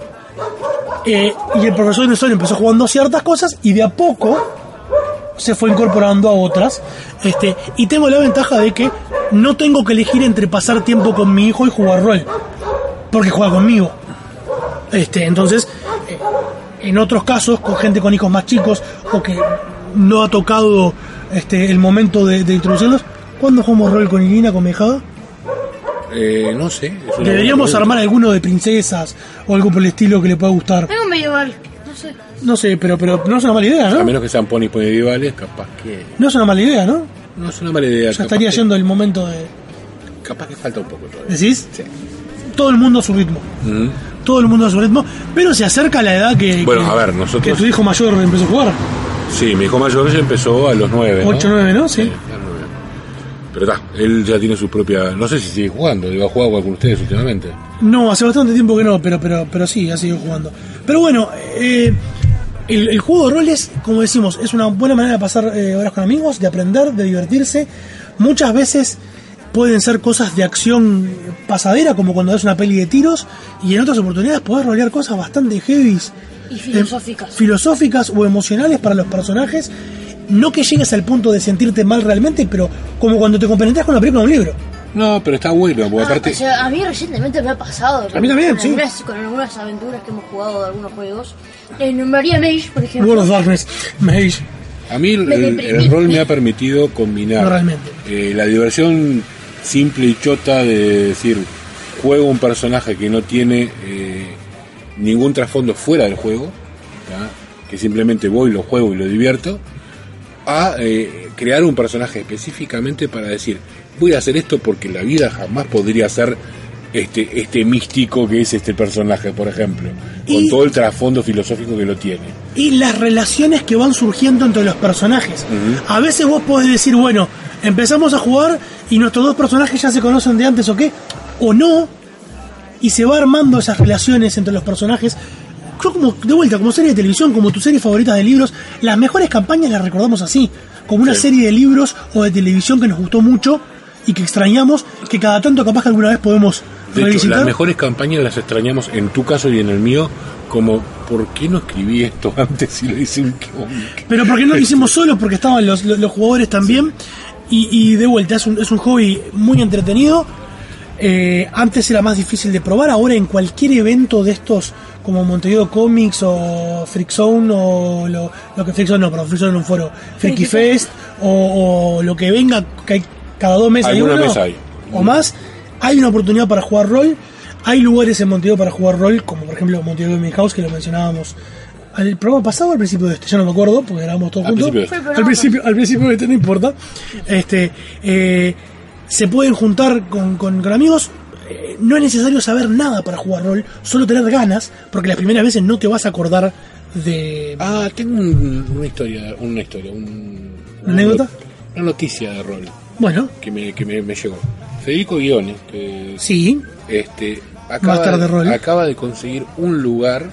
Eh, y el profesor de historia empezó jugando ciertas cosas y de a poco se fue incorporando a otras. Este, y tengo la ventaja de que no tengo que elegir entre pasar tiempo con mi hijo y jugar rol, porque juega conmigo. Este, entonces, eh, en otros casos, con gente con hijos más chicos o que no ha tocado este, el momento de, de introducirlos, ¿cuándo jugamos rol con Irina, con mi hija? Eh, no sé. Deberíamos armar alguno de princesas o algo por el estilo que le pueda gustar. Tengo un medieval, no sé. No sé, pero, pero no es una mala idea, ¿no? A menos que sean ponis medievales, capaz que... No es una mala idea, ¿no? No es una mala idea. Ya estaría que... yendo el momento de... Capaz que falta un poco todavía. ¿Decís? Sí. Todo el mundo a su ritmo. Uh-huh. Todo el mundo a su ritmo, pero se acerca a la edad que... Bueno, que, a ver, nosotros... Que tu hijo mayor empezó a jugar. Sí, mi hijo mayor ya empezó a los nueve, ¿no? ocho, nueve, ¿no? Sí. sí Pero está, él ya tiene su propia... No sé si sigue jugando, iba a jugar con ustedes últimamente. No, hace bastante tiempo que no, pero pero pero sí, ha seguido jugando. Pero bueno, eh, el, el juego de roles, como decimos, es una buena manera de pasar eh, horas con amigos, de aprender, de divertirse. Muchas veces pueden ser cosas de acción pasadera, como cuando ves una peli de tiros, y en otras oportunidades podés rolear cosas bastante heavies. Y filosóficas. Eh, filosóficas o emocionales para los personajes. No que llegues al punto de sentirte mal realmente, pero como cuando te compenetras con una película o un libro. No, pero está bueno, porque Ah, aparte... o sea, a mí recientemente me ha pasado. A mí también, con sí. Algunas, con algunas aventuras que hemos jugado de algunos juegos. Eh, nombraría Mage, por ejemplo. World of Darkness, Mage. A mí el, el, el rol me ha permitido combinar realmente. Eh, la diversión simple y chota de decir, juego un personaje que no tiene eh, ningún trasfondo fuera del juego, ¿tá? Que simplemente voy, lo juego y lo divierto, a eh, crear un personaje específicamente para decir, voy a hacer esto porque en la vida jamás podría ser este este místico que es este personaje, por ejemplo, con y, todo el trasfondo filosófico que lo tiene. Y las relaciones que van surgiendo entre los personajes. Uh-huh. A veces vos podés decir, bueno, empezamos a jugar y nuestros dos personajes ya se conocen de antes o qué, o no, y se va armando esas relaciones entre los personajes. Yo como, de vuelta, como serie de televisión, como tus series favoritas de libros, las mejores campañas las recordamos así, como una sí. serie de libros o de televisión que nos gustó mucho y que extrañamos, que cada tanto capaz que alguna vez podemos de revisitar. Hecho, las mejores campañas las extrañamos en tu caso y en el mío, como ¿por qué no escribí esto antes si lo hice un cómic? Pero porque no lo hicimos solos, porque estaban los, los, los jugadores también, sí. y, y de vuelta, es un, es un hobby muy entretenido. Eh, antes era más difícil de probar, ahora en cualquier evento de estos como Montevideo Comics o Freak Zone o lo, lo que Freak Zone no, pero Freak Zone es un foro, Freaky Fest o, o lo que venga, que hay, cada dos meses hay uno hay. o más, hay una oportunidad para jugar rol, hay lugares en Montevideo para jugar rol, como por ejemplo Montevideo Gaming House, que lo mencionábamos al programa pasado o al principio de este, ya no me acuerdo, porque éramos todos al juntos, principio al principio, al principio de este no importa, este eh se pueden juntar con, con, con amigos. Eh, no es necesario saber nada para jugar rol, solo tener ganas, porque las primeras veces no te vas a acordar de... Ah, tengo un, una historia, una historia, un, ¿Una anécdota? Una noticia de rol. Bueno. Que me, que me, me llegó. Federico Guiones, que sí. Este, acaba, de, rol. acaba de conseguir un lugar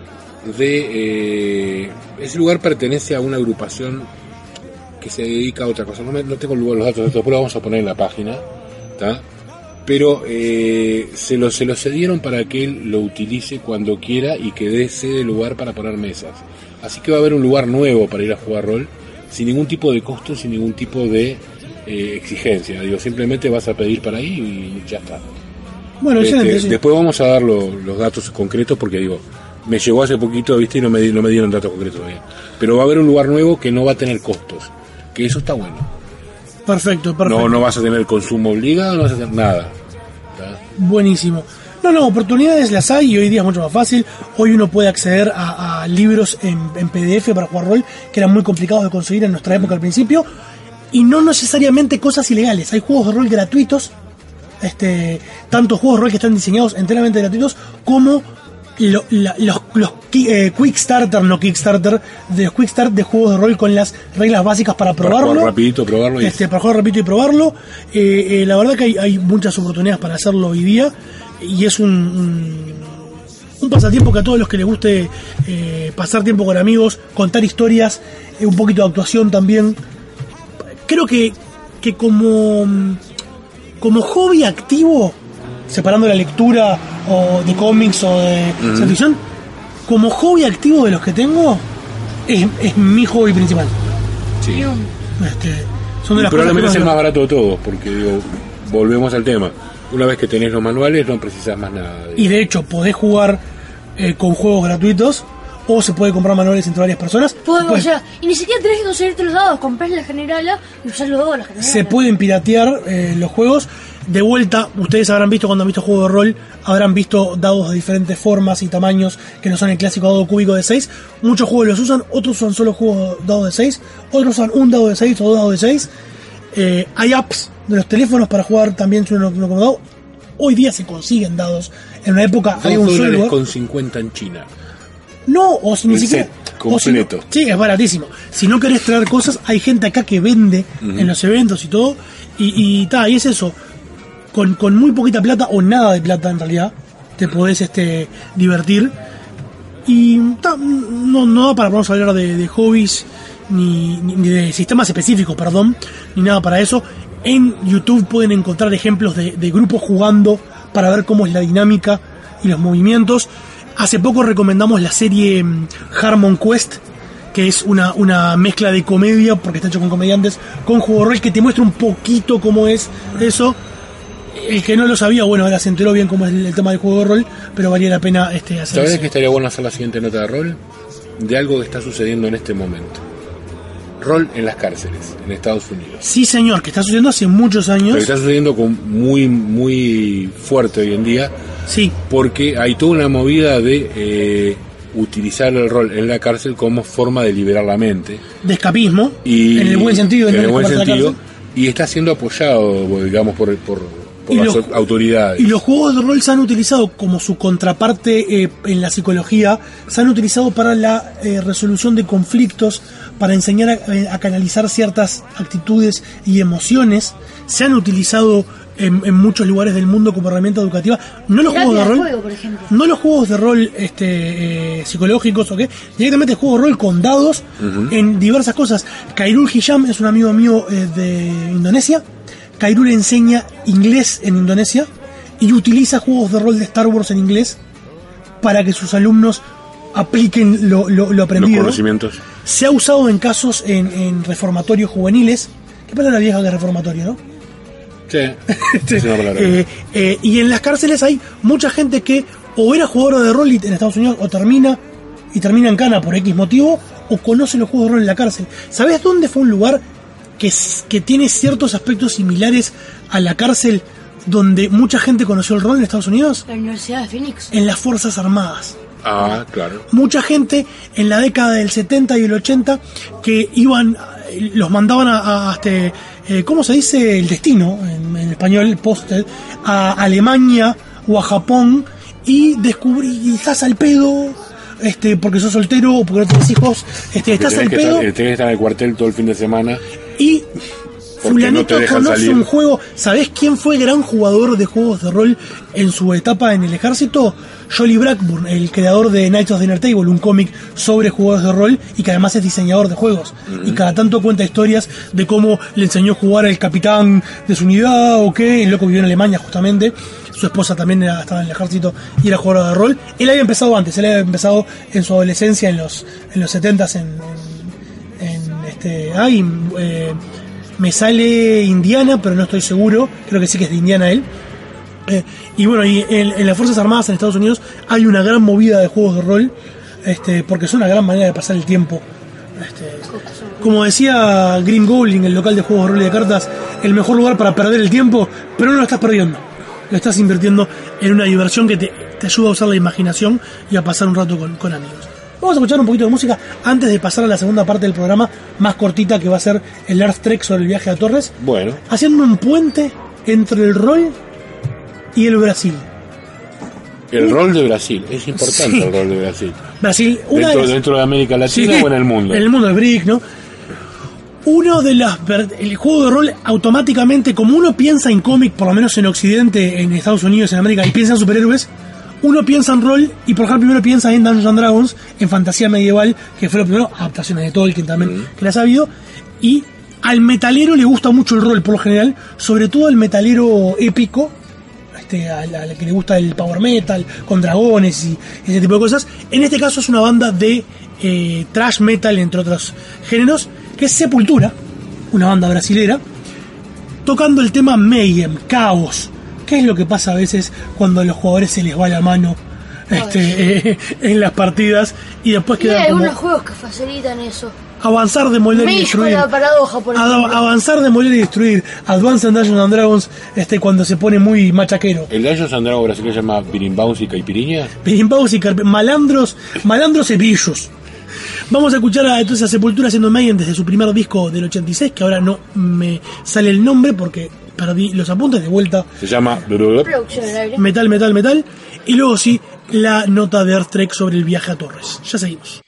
de... Eh, ese lugar pertenece a una agrupación que se dedica a otra cosa. No, me, no tengo los datos de esto, pero lo vamos a poner en la página, ¿tá? Pero eh, se, lo, se lo cedieron para que él lo utilice cuando quiera y que dé sede lugar para poner mesas. Así que va a haber un lugar nuevo para ir a jugar rol, sin ningún tipo de costo, sin ningún tipo de eh, exigencia. Digo, simplemente vas a pedir para ahí y ya está. Bueno, este, excelente, sí. Después vamos a dar lo, los datos concretos porque digo, me llegó hace poquito, viste, y no me, no me dieron datos concretos todavía. Pero va a haber un lugar nuevo que no va a tener costos. Que eso está bueno. Perfecto, perfecto. No, no vas a tener consumo obligado, no vas a hacer nada. ¿Tá? Buenísimo. No, no, oportunidades las hay y hoy día es mucho más fácil. Hoy uno puede acceder a, a libros en, en P D F para jugar rol, que eran muy complicados de conseguir en nuestra época al principio. Y no necesariamente cosas ilegales. Hay juegos de rol gratuitos, este, tanto juegos de rol que están diseñados enteramente gratuitos, como Lo, la, los, los eh, Quick Starter, no Kickstarter, de los Quick Start de juegos de rol con las reglas básicas para probarlo. Para jugar rapidito, probarlo. Y... Este, para jugar rapidito y probarlo. Eh, eh, la verdad que hay, hay muchas oportunidades para hacerlo hoy día. Y es un, un, un pasatiempo que a todos los que les guste eh, pasar tiempo con amigos, contar historias, eh, un poquito de actuación también. Creo que, que como, como hobby activo, separando la lectura o de cómics o de uh-huh. ciencia ficción, como hobby activo de los que tengo, es, es mi hobby principal. Sí. Este, son de y las probablemente cosas es que el más más barato de todos, porque digo, volvemos al tema. Una vez que tenés los manuales, no precisas más nada. Y de hecho, podés jugar eh, con juegos gratuitos, o se puede comprar manuales entre varias personas. Podemos, Pues, o sea, y ni siquiera tenés que conseguirte los dados, comprás la generala y usás los dados de la generala. se pueden piratear eh, los juegos. De vuelta, ustedes habrán visto cuando han visto juegos de rol, habrán visto dados de diferentes formas y tamaños que no son el clásico dado cúbico de seis. Muchos juegos los usan, otros usan solo juegos dados de seis, otros usan un dado de seis o dos dados de seis. Eh, hay apps de los teléfonos para jugar también si uno no como dado. Hoy día se consiguen dados. En una época Dos había un dólares solo. con cincuenta en China. No, o si ni El siquiera. set o si no- completo. sí, es baratísimo. Si no querés traer cosas, hay gente acá que vende Ujú. en los eventos y todo. Y, y, ta, y es eso. Con, con muy poquita plata, o nada de plata en realidad, te podés este, divertir. Y ta, no, no da para vamos a hablar de, de hobbies, ni, ni- ni de sistemas específicos, perdón, ni nada para eso. En YouTube pueden encontrar ejemplos de, de grupos jugando para ver cómo es la dinámica y los movimientos. Hace poco recomendamos la serie mm, Harmon Quest, que es una, una mezcla de comedia, porque está hecho con comediantes, con juego de rol, que te muestra un poquito cómo es eso. El que no lo sabía, bueno, ahora se enteró bien cómo es el, el tema del juego de rol, pero valía la pena este, hacer ¿Sabes eso. que estaría bueno hacer la siguiente nota de rol? De algo que está sucediendo en este momento. Rol en las cárceles, en Estados Unidos. Sí, señor, que está sucediendo hace muchos Pero años. que está sucediendo con muy, muy fuerte hoy en día. Sí. Porque hay toda una movida de eh, utilizar el rol en la cárcel como forma de liberar la mente. De escapismo, Y, en el buen sentido, de en no el buen escaparte de la sentido. cárcel. Y está siendo apoyado, digamos, por, por, por Y las los- autoridades. Y los juegos de rol se han utilizado como su contraparte eh, en la psicología, se han utilizado para la eh, resolución de conflictos, para enseñar a, a canalizar ciertas actitudes y emociones. Se han utilizado en, en muchos lugares del mundo como herramienta educativa. No los Terapia juegos de de rol, juego, por ejemplo. no los juegos de rol este, eh, psicológicos, ¿ok? Directamente juegos de rol con dados en diversas cosas. Kairul Hisham es un amigo mío eh, de Indonesia. Kairul enseña inglés en Indonesia y utiliza juegos de rol de Star Wars en inglés para que sus alumnos apliquen lo, lo, lo Los aprendido. conocimientos. Se ha usado en casos en, en reformatorios juveniles. ¿Qué palabra vieja que reformatorio, no? Sí, es una palabra. Eh, eh, y en las cárceles hay mucha gente que o era jugadora de rol en Estados Unidos o termina y termina en cana por X motivo, o conoce los juegos de rol en la cárcel. ¿Sabés dónde fue un lugar que, s- que tiene ciertos aspectos similares a la cárcel donde mucha gente conoció el rol en Estados Unidos? La Universidad de Phoenix. En las Fuerzas Armadas. Ah, claro. Mucha gente en la década del setenta y el ochenta que iban, eh, los mandaban a, a este, eh, ¿cómo se dice? El destino, en, en español, posted, a Alemania o a Japón, y descubrí, y estás al pedo, este, porque sos soltero o porque no tenés hijos, este, estás Tenés al que, pedo, estar, tenés que estar en el cuartel todo el fin de semana. y Porque no fulanito te dejan conoce salir. un juego. ¿Sabés quién fue gran jugador de juegos de rol en su etapa en el ejército? Jolly Blackburn, el creador de Knights of the Inner Table, un cómic sobre juegos de rol y que además es diseñador de juegos. Y cada tanto cuenta historias de cómo le enseñó a jugar al capitán de su unidad o qué. El loco vivió en Alemania justamente. Su esposa también era- estaba en el ejército y era jugador de rol. Él había empezado antes, él había empezado en su adolescencia, en los en los setentas, en, en, en este... Ay, eh, me sale Indiana, pero no estoy seguro. Creo que sí que es de Indiana él. Eh, y bueno, y en, en las Fuerzas Armadas en Estados Unidos hay una gran movida de juegos de rol, este, porque es una gran manera de pasar el tiempo. Este, como decía Green Goblin, el local de juegos de rol y de cartas, el mejor lugar para perder el tiempo, pero no lo estás perdiendo. Lo estás invirtiendo en una diversión que te, te ayuda a usar la imaginación y a pasar un rato con, con amigos. Vamos a escuchar un poquito de música antes de pasar a la segunda parte del programa, más cortita, que va a ser el Earth Trek sobre el viaje a Torres, Bueno, haciendo un puente entre el rol y el Brasil. el rol de Brasil. Es importante Sí. el rol de Brasil. Brasil, una Dentro, de las- dentro de América Latina Sí, o en el mundo. En el mundo del B R I C, ¿no? Uno de las ver- el juego de rol automáticamente, como uno piensa en cómic, por lo menos en Occidente, en Estados Unidos, en América, y piensa en superhéroes, uno piensa en rol y por ejemplo primero piensa en Dungeons and Dragons, en fantasía medieval, que fue lo primero, adaptaciones de Tolkien también, que las ha habido, y al metalero le gusta mucho el rol por lo general, sobre todo el metalero épico, este, al, al que le gusta el power metal, con dragones y ese tipo de cosas. En este caso es una banda de eh, thrash metal, entre otros géneros, que es Sepultura, una banda brasilera, tocando el tema Mayhem, caos. ¿Qué es lo que pasa a veces cuando a los jugadores se les va la mano este, eh, en las partidas y después Y hay quedan algunos como juegos que facilitan eso. avanzar, demoler y México, destruir? la paradoja, por Ad- ejemplo. avanzar, demoler y destruir. Advance and Dungeons and Dragons, este, cuando se pone muy machaquero. El Dungeons and Dragons brasileño se llama Birimbaus y Caipirinha. Pirimbaos y carpe- malandros, malandros y pillos. Vamos a escuchar a, entonces a Sepultura haciendo Mayhem desde su primer disco del ochenta y seis, que ahora no me sale el nombre porque perdí los apuntes de vuelta. Se llama Producción en el aire. Metal, metal, metal. Y luego sí, la nota de Earth Trek sobre el viaje a Torres. Ya seguimos.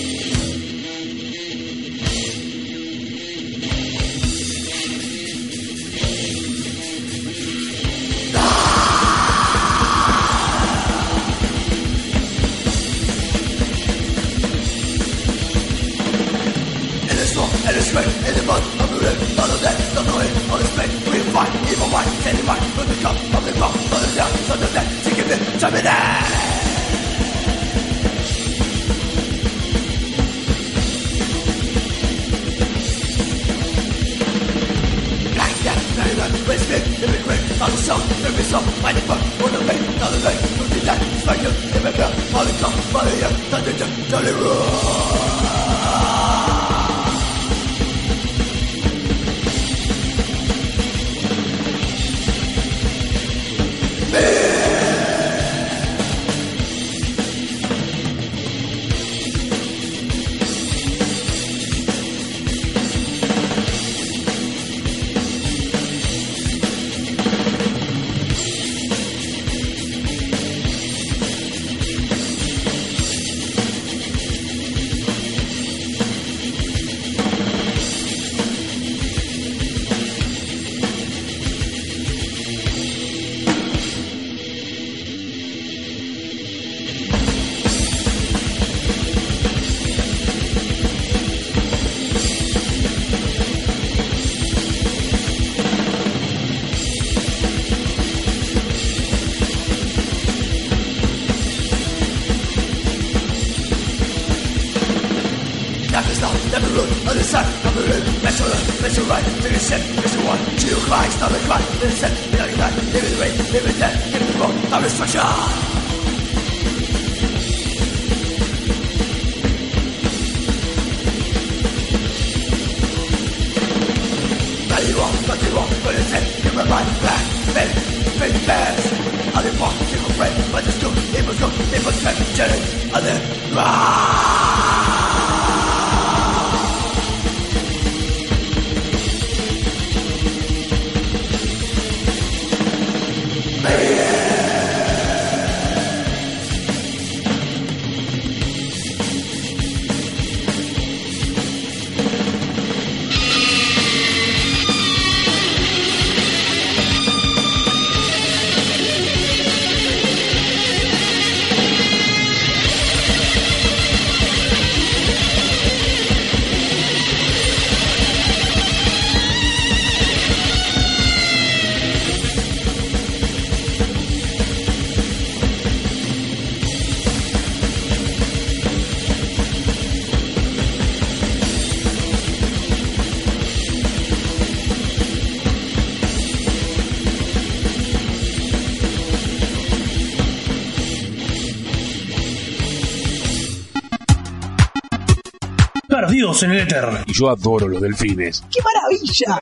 Perdidos en el éter. Y yo adoro los delfines. ¡Qué maravilla!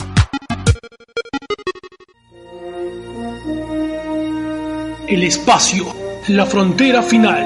El espacio, la frontera final.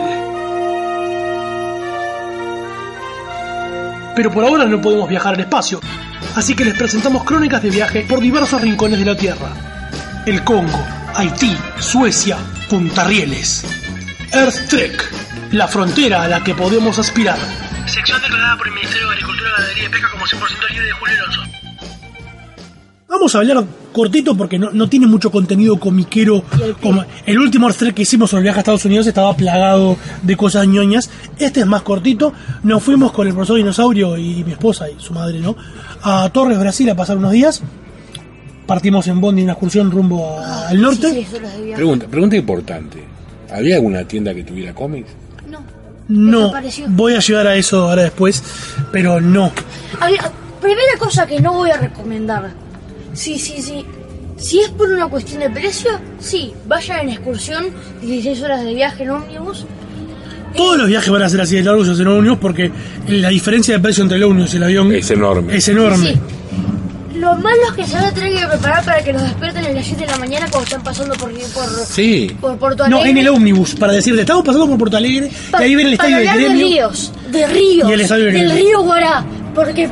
Pero por ahora no podemos viajar al espacio, así que les presentamos crónicas de viaje por diversos rincones de la Tierra. El Congo, Haití, Suecia, Punta Rieles. Earth Trek, la frontera a la que podemos aspirar. Sección declarada por el Ministerio de Agricultura, Ganadería y Pesca como cien por ciento libre de Julio Alonso. Vamos a hablar cortito porque no, no tiene mucho contenido comiquero. Como el último Earth Trek que hicimos sobre el viaje a Estados Unidos estaba plagado de cosas ñoñas. Este es más cortito. Nos fuimos con el profesor Dinosaurio y mi esposa y su madre, ¿no? A Torres, Brasil, a pasar unos días. partimos en bondi en una excursión rumbo a- al norte. Sí, sí, eso lo debía. Pregunta, pregunta importante. ¿Había alguna tienda que tuviera cómics? No. No, Desapareció. voy a llegar a eso ahora después, pero no. Había- primera cosa que no voy a recomendar. Sí, sí, sí. Si es por una cuestión de precio, sí, vayan en excursión, dieciséis horas de viaje en ómnibus. Todos los viajes van a ser así de largos en ómnibus porque la diferencia de precio entre el ómnibus y el avión Es enorme. es enorme. Sí. Lo malo es que se van a tener que preparar para que los despierten a las siete de la mañana cuando están pasando por, por, Sí. por Porto No, Alegre. en el ómnibus, para decirte, estamos pasando por Porto Alegre Pa- y ahí viene el para estadio del hablar de gremio. ríos, de ríos, Y el estadio del del gremio. río Guará, porque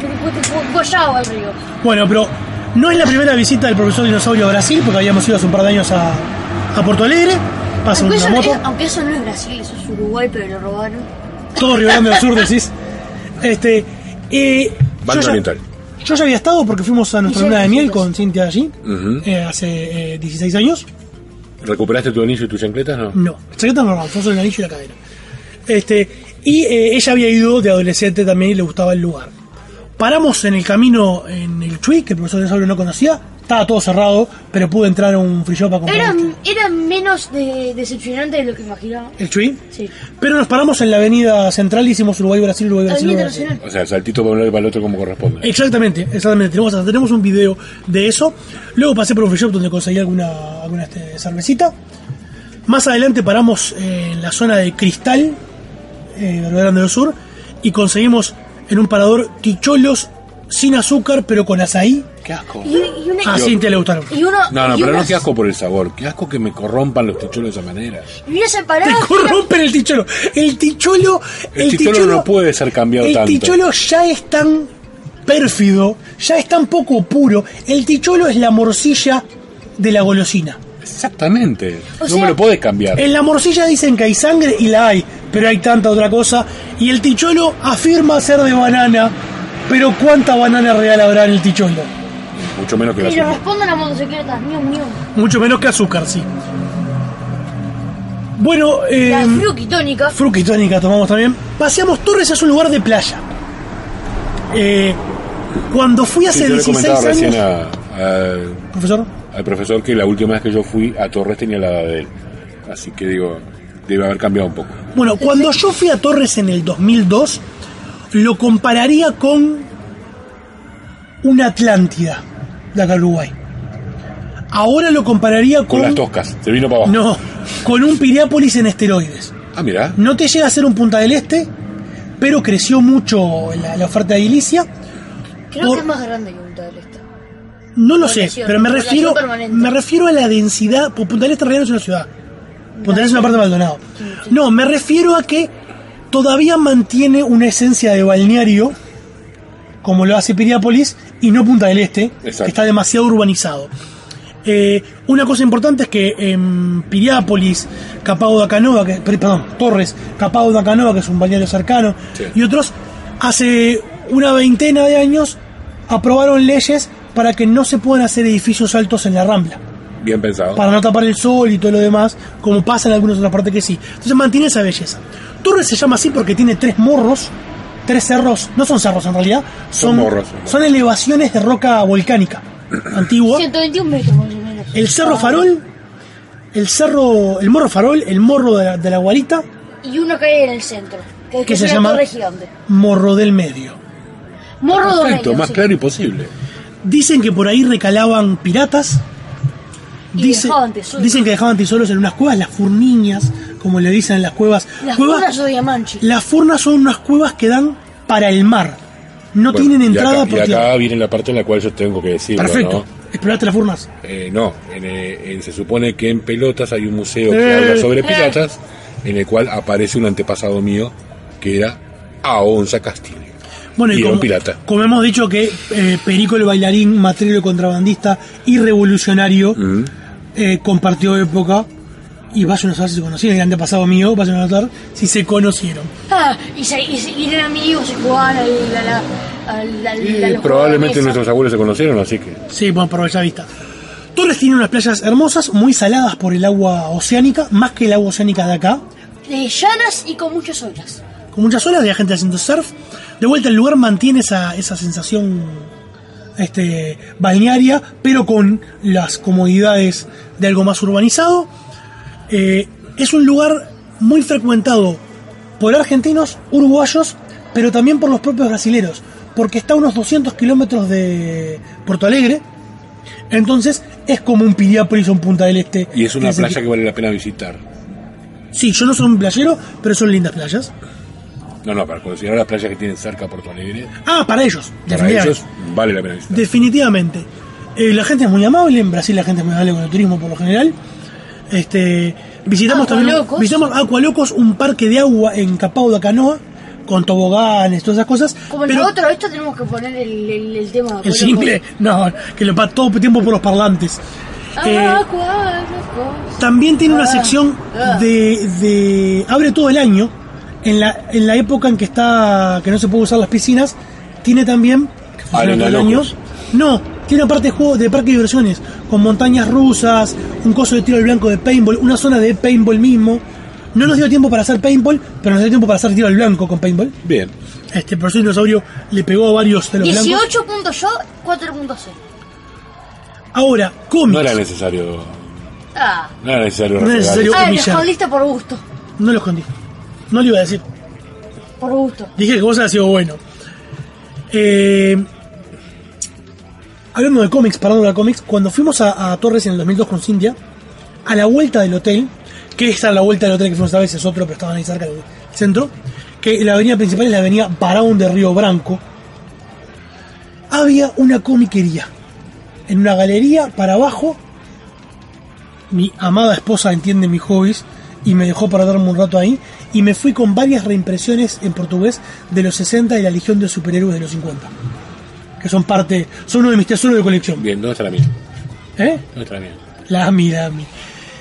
Guayaba el río. Bueno, pero no es la primera visita del profesor Dinosaurio a Brasil, porque habíamos ido hace un par de años a, a Porto Alegre. Pasa Aunque una eso, moto. es- aunque eso no es Brasil, eso es Uruguay, pero lo robaron. Todo Río Grande del Sur, decís. Este, eh, Banda yo, ya, Oriental. yo ya había estado porque fuimos a nuestra Sí, luna de sí, miel sí. con Cintia allí, Ujú. eh, hace eh, dieciséis años. ¿Recuperaste tu anillo y tus chancletas? No. No, chaqueta no, no, solo el anillo y la cadena. Este, y eh, ella había ido de adolescente también y le gustaba el lugar. Paramos en el camino en el Chuy, que el profesor Dinosaurio no conocía. Estaba todo cerrado, pero pude entrar a un free shop a comprar Era, este- era menos de, decepcionante de lo que imaginaba. el Chuy. Sí. Pero nos paramos en la avenida central y hicimos Uruguay-Brasil, Uruguay-Brasil, Avenida Uruguay-Brasil. Internacional. O sea, saltito para un lado y para el otro como corresponde. Exactamente, exactamente. Tenemos, hasta tenemos un video de eso. Luego pasé por un free shop donde conseguí alguna, alguna este, cervecita. Más adelante paramos eh, en la zona de Cristal, eh, Río Grande del Sur, y conseguimos en un parador ticholos sin azúcar, pero con azaí. Qué asco. Y, y una, A Cintia le gustaron. y uno, No, no, y pero no unas- qué asco por el sabor. Qué asco que me corrompan los ticholos de esa manera. y una separada. Te corrompen el ticholo. El ticholo. El ticholo no puede ser cambiado el tanto. El ticholo ya es tan pérfido, ya es tan poco puro. El ticholo es la morcilla de la golosina. Exactamente. O no sea, me lo podés cambiar. En la morcilla dicen que hay sangre y la hay, pero hay tanta otra cosa. Y el ticholo afirma ser de banana, pero ¿cuánta banana real habrá en el ticholo? Mucho menos que la Y le azúcar. responden a motocicletas, mío, mío. Mucho menos que azúcar, sí. Bueno, eh, La fruquitónica. fruquitónica tomamos también. Paseamos Torres, es un lugar de playa. Eh, cuando fui Sí, hace yo le dieciséis comentaba recién años... a- a- Profesor, al profesor que la última vez que yo fui a Torres tenía la edad de él. Así que digo, debe haber cambiado un poco. bueno, cuando yo fui a Torres en el dos mil dos, lo compararía con una Atlántida de acá en Uruguay. Ahora lo compararía Con con... las toscas, se vino para abajo. No, con un Piriápolis en esteroides. Ah, mira. No te llega a ser un Punta del Este, pero creció mucho la, la oferta edilicia. Creo Por- que es más grande que Punta del Este. No lo sé, Población, pero me población refiero, permanente. me refiero a la densidad. Porque Punta del Este en realidad no es una ciudad. Punta del Este es una parte de Maldonado. No, me refiero a que todavía mantiene una esencia de balneario, como lo hace Piriápolis, y no Punta del Este, Exacto. que está demasiado urbanizado. Eh, una cosa importante es que en Piriápolis, Capao da Canoa, que, perdón, Torres, Capao da Canoa, que es un balneario cercano, Sí. y otros, hace una veintena de años aprobaron leyes para que no se puedan hacer edificios altos en la Rambla, Bien pensado. para no tapar el sol y todo lo demás, como pasa en algunas otras partes que sí. Entonces mantiene esa belleza. Torres se llama así porque tiene tres morros, tres cerros, no son cerros en realidad, son, Son morros. son elevaciones de roca volcánica antigua. ciento veintiún metros más o menos. El Cerro Ah, Farol, el cerro, el Morro Farol, el Morro de la, de la Guarita, Y uno que hay en el centro. Que, que ¿Qué es se una llama? torre gigante. Morro del Medio. Morro de Perfecto, medio, más sí. claro imposible. Dicen que por ahí recalaban piratas. Y Dice- dejaban tesoros. dicen que dejaban tesoros en unas cuevas, las furniñas, como le dicen en las cuevas. Las Cuevas- furnas o diamanchi. Las furnas son unas cuevas que dan para el mar. No Bueno, tienen y entrada acá, por y acá tierra. viene la parte en la cual yo tengo que decirlo, Perfecto. ¿no? ¿Exploraste las furnas? Eh, no, en, eh, en- se supone que en Pelotas hay un museo que Eh, habla sobre eh. piratas, en el cual aparece un antepasado mío que era Aonza Castillo. Bueno, y, Y era como, un pirata. como hemos dicho que eh, Perico el bailarín, matrero y contrabandista y revolucionario, Mm. eh, compartió época, y vayan a saber si se conocieron, el antepasado mío, vayan a notar si se conocieron. Ah, y, se, y, se- y eran amigos, se jugaban al, al, al, al, Y al- al probablemente juego de nuestros abuelos se conocieron, así que... Sí, bueno, por esa vista. Torres tiene unas playas hermosas, muy saladas por el agua oceánica, más que el agua oceánica de acá, mesa. Eh, llanas y con muchas olas. con muchas olas, había gente haciendo surf. De vuelta, el lugar mantiene esa, esa sensación este, balnearia, pero con las comodidades de algo más urbanizado. Eh, es un lugar muy frecuentado por argentinos, uruguayos, pero también por los propios brasileros, porque está a unos doscientos kilómetros de Porto Alegre. Entonces es como un Piriápolis o un Punta del Este. Y es una ese playa tipo. que vale la pena visitar. Sí, yo no soy un playero, pero son lindas playas. No, no, para considerar las playas que tienen cerca Porto Alegre. Ah, para ellos. Para ellos vale la pena visitar. Definitivamente. Eh, la gente es muy amable, en Brasil la gente es muy amable con el turismo por lo general. Este, visitamos también Aqualocos. visitamos Aqualocos, un parque de agua en Capao da Canoa, con toboganes, todas esas cosas. Como pero nosotros, esto tenemos que poner el, el, el tema. el single, no, que lo pa todo el tiempo por los parlantes. Eh, Aqualocos. también tiene una Ah, sección ah. de, de abre todo el año. En la, en la época en que está que no se puede usar las piscinas, tiene también que funciona todo el año. Arenalocos. No, tiene aparte de juego de parque de diversiones, con montañas rusas, un coso de tiro al blanco de paintball, una zona de paintball mismo. No nos dio tiempo para hacer paintball, pero nos dio tiempo para hacer tiro al blanco con paintball. Bien. Este profesor dinosaurio le pegó a varios de los blancos. dieciocho punto yo, cuatro punto c. Ahora, cómics. No era necesario. Ah, No era necesario. No era refregar necesario. eso. ah, lo humillar. escondiste por gusto. No lo escondí. No le iba a decir. Por gusto. Dije que vos habías sido bueno. Eh, hablando de cómics, parando de cómics, cuando fuimos a, a Torres en el dos mil dos con Cintia, a la vuelta del hotel, que esta es la vuelta del hotel que fuimos esta vez, es otro, pero estaban ahí cerca del centro, que la avenida principal es la avenida Barón de Río Branco, había una comiquería. En una galería para abajo, mi amada esposa entiende mis hobbies y me dejó para darme un rato ahí, y me fui con varias reimpresiones en portugués de los sesenta y la Legión de Superhéroes de los cincuenta, que son parte, son uno de mis tesoros de colección. Bien, ¿dónde está la mía? ¿Eh? ¿Dónde está la mía? La Ami, la Ami.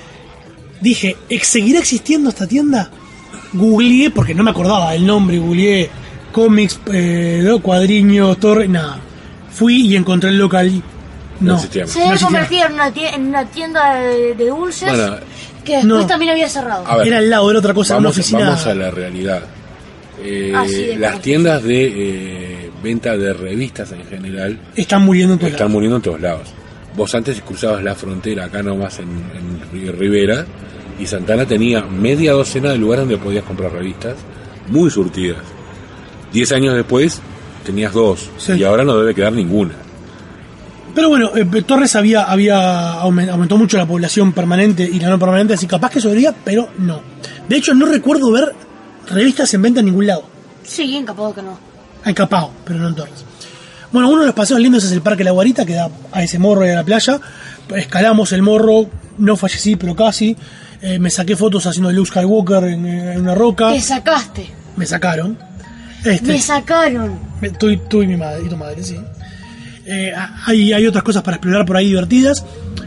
Dije, ¿ex- ¿seguirá existiendo esta tienda? Googleé, porque no me acordaba el nombre, googleé cómics, eh, ¿no? Cuadriños, torre, nada. Fui y encontré el local y No no. existía más. Se No debe existía. convertir en una, tie- en una tienda de, de dulces Bueno, que después no. también había cerrado. a ver, Era al lado, era otra cosa, una vamos, oficina. vamos a la realidad. Eh, Ah, sí, de las cosas. tiendas de eh, venta de revistas en general Están muriendo en todos están lados. muriendo en todos lados. Vos antes cruzabas la frontera acá nomás en, en Ri- Rivera, y Santana tenía media docena de lugares donde podías comprar revistas muy surtidas. Diez años después tenías dos, Sí. y ahora no debe quedar ninguna. Pero bueno, eh, Torres había, había aumen- aumentó mucho la población permanente y la no permanente, así capaz que sobreviva, pero no. De hecho, no recuerdo ver revistas en venta en ningún lado. Sí, encapado que no. Hay Capao, pero no en Torres. Bueno, uno de los paseos lindos es el Parque La Guarita, que da a ese morro y a la playa. Escalamos el morro, no fallecí, pero casi. Eh, me saqué fotos haciendo Luke Skywalker en, en una roca. Te sacaste. Me sacaron. Este, Me sacaron. Tú, y- tú y mi madre, y tu madre, sí. Eh, hay, hay otras cosas para explorar por ahí divertidas.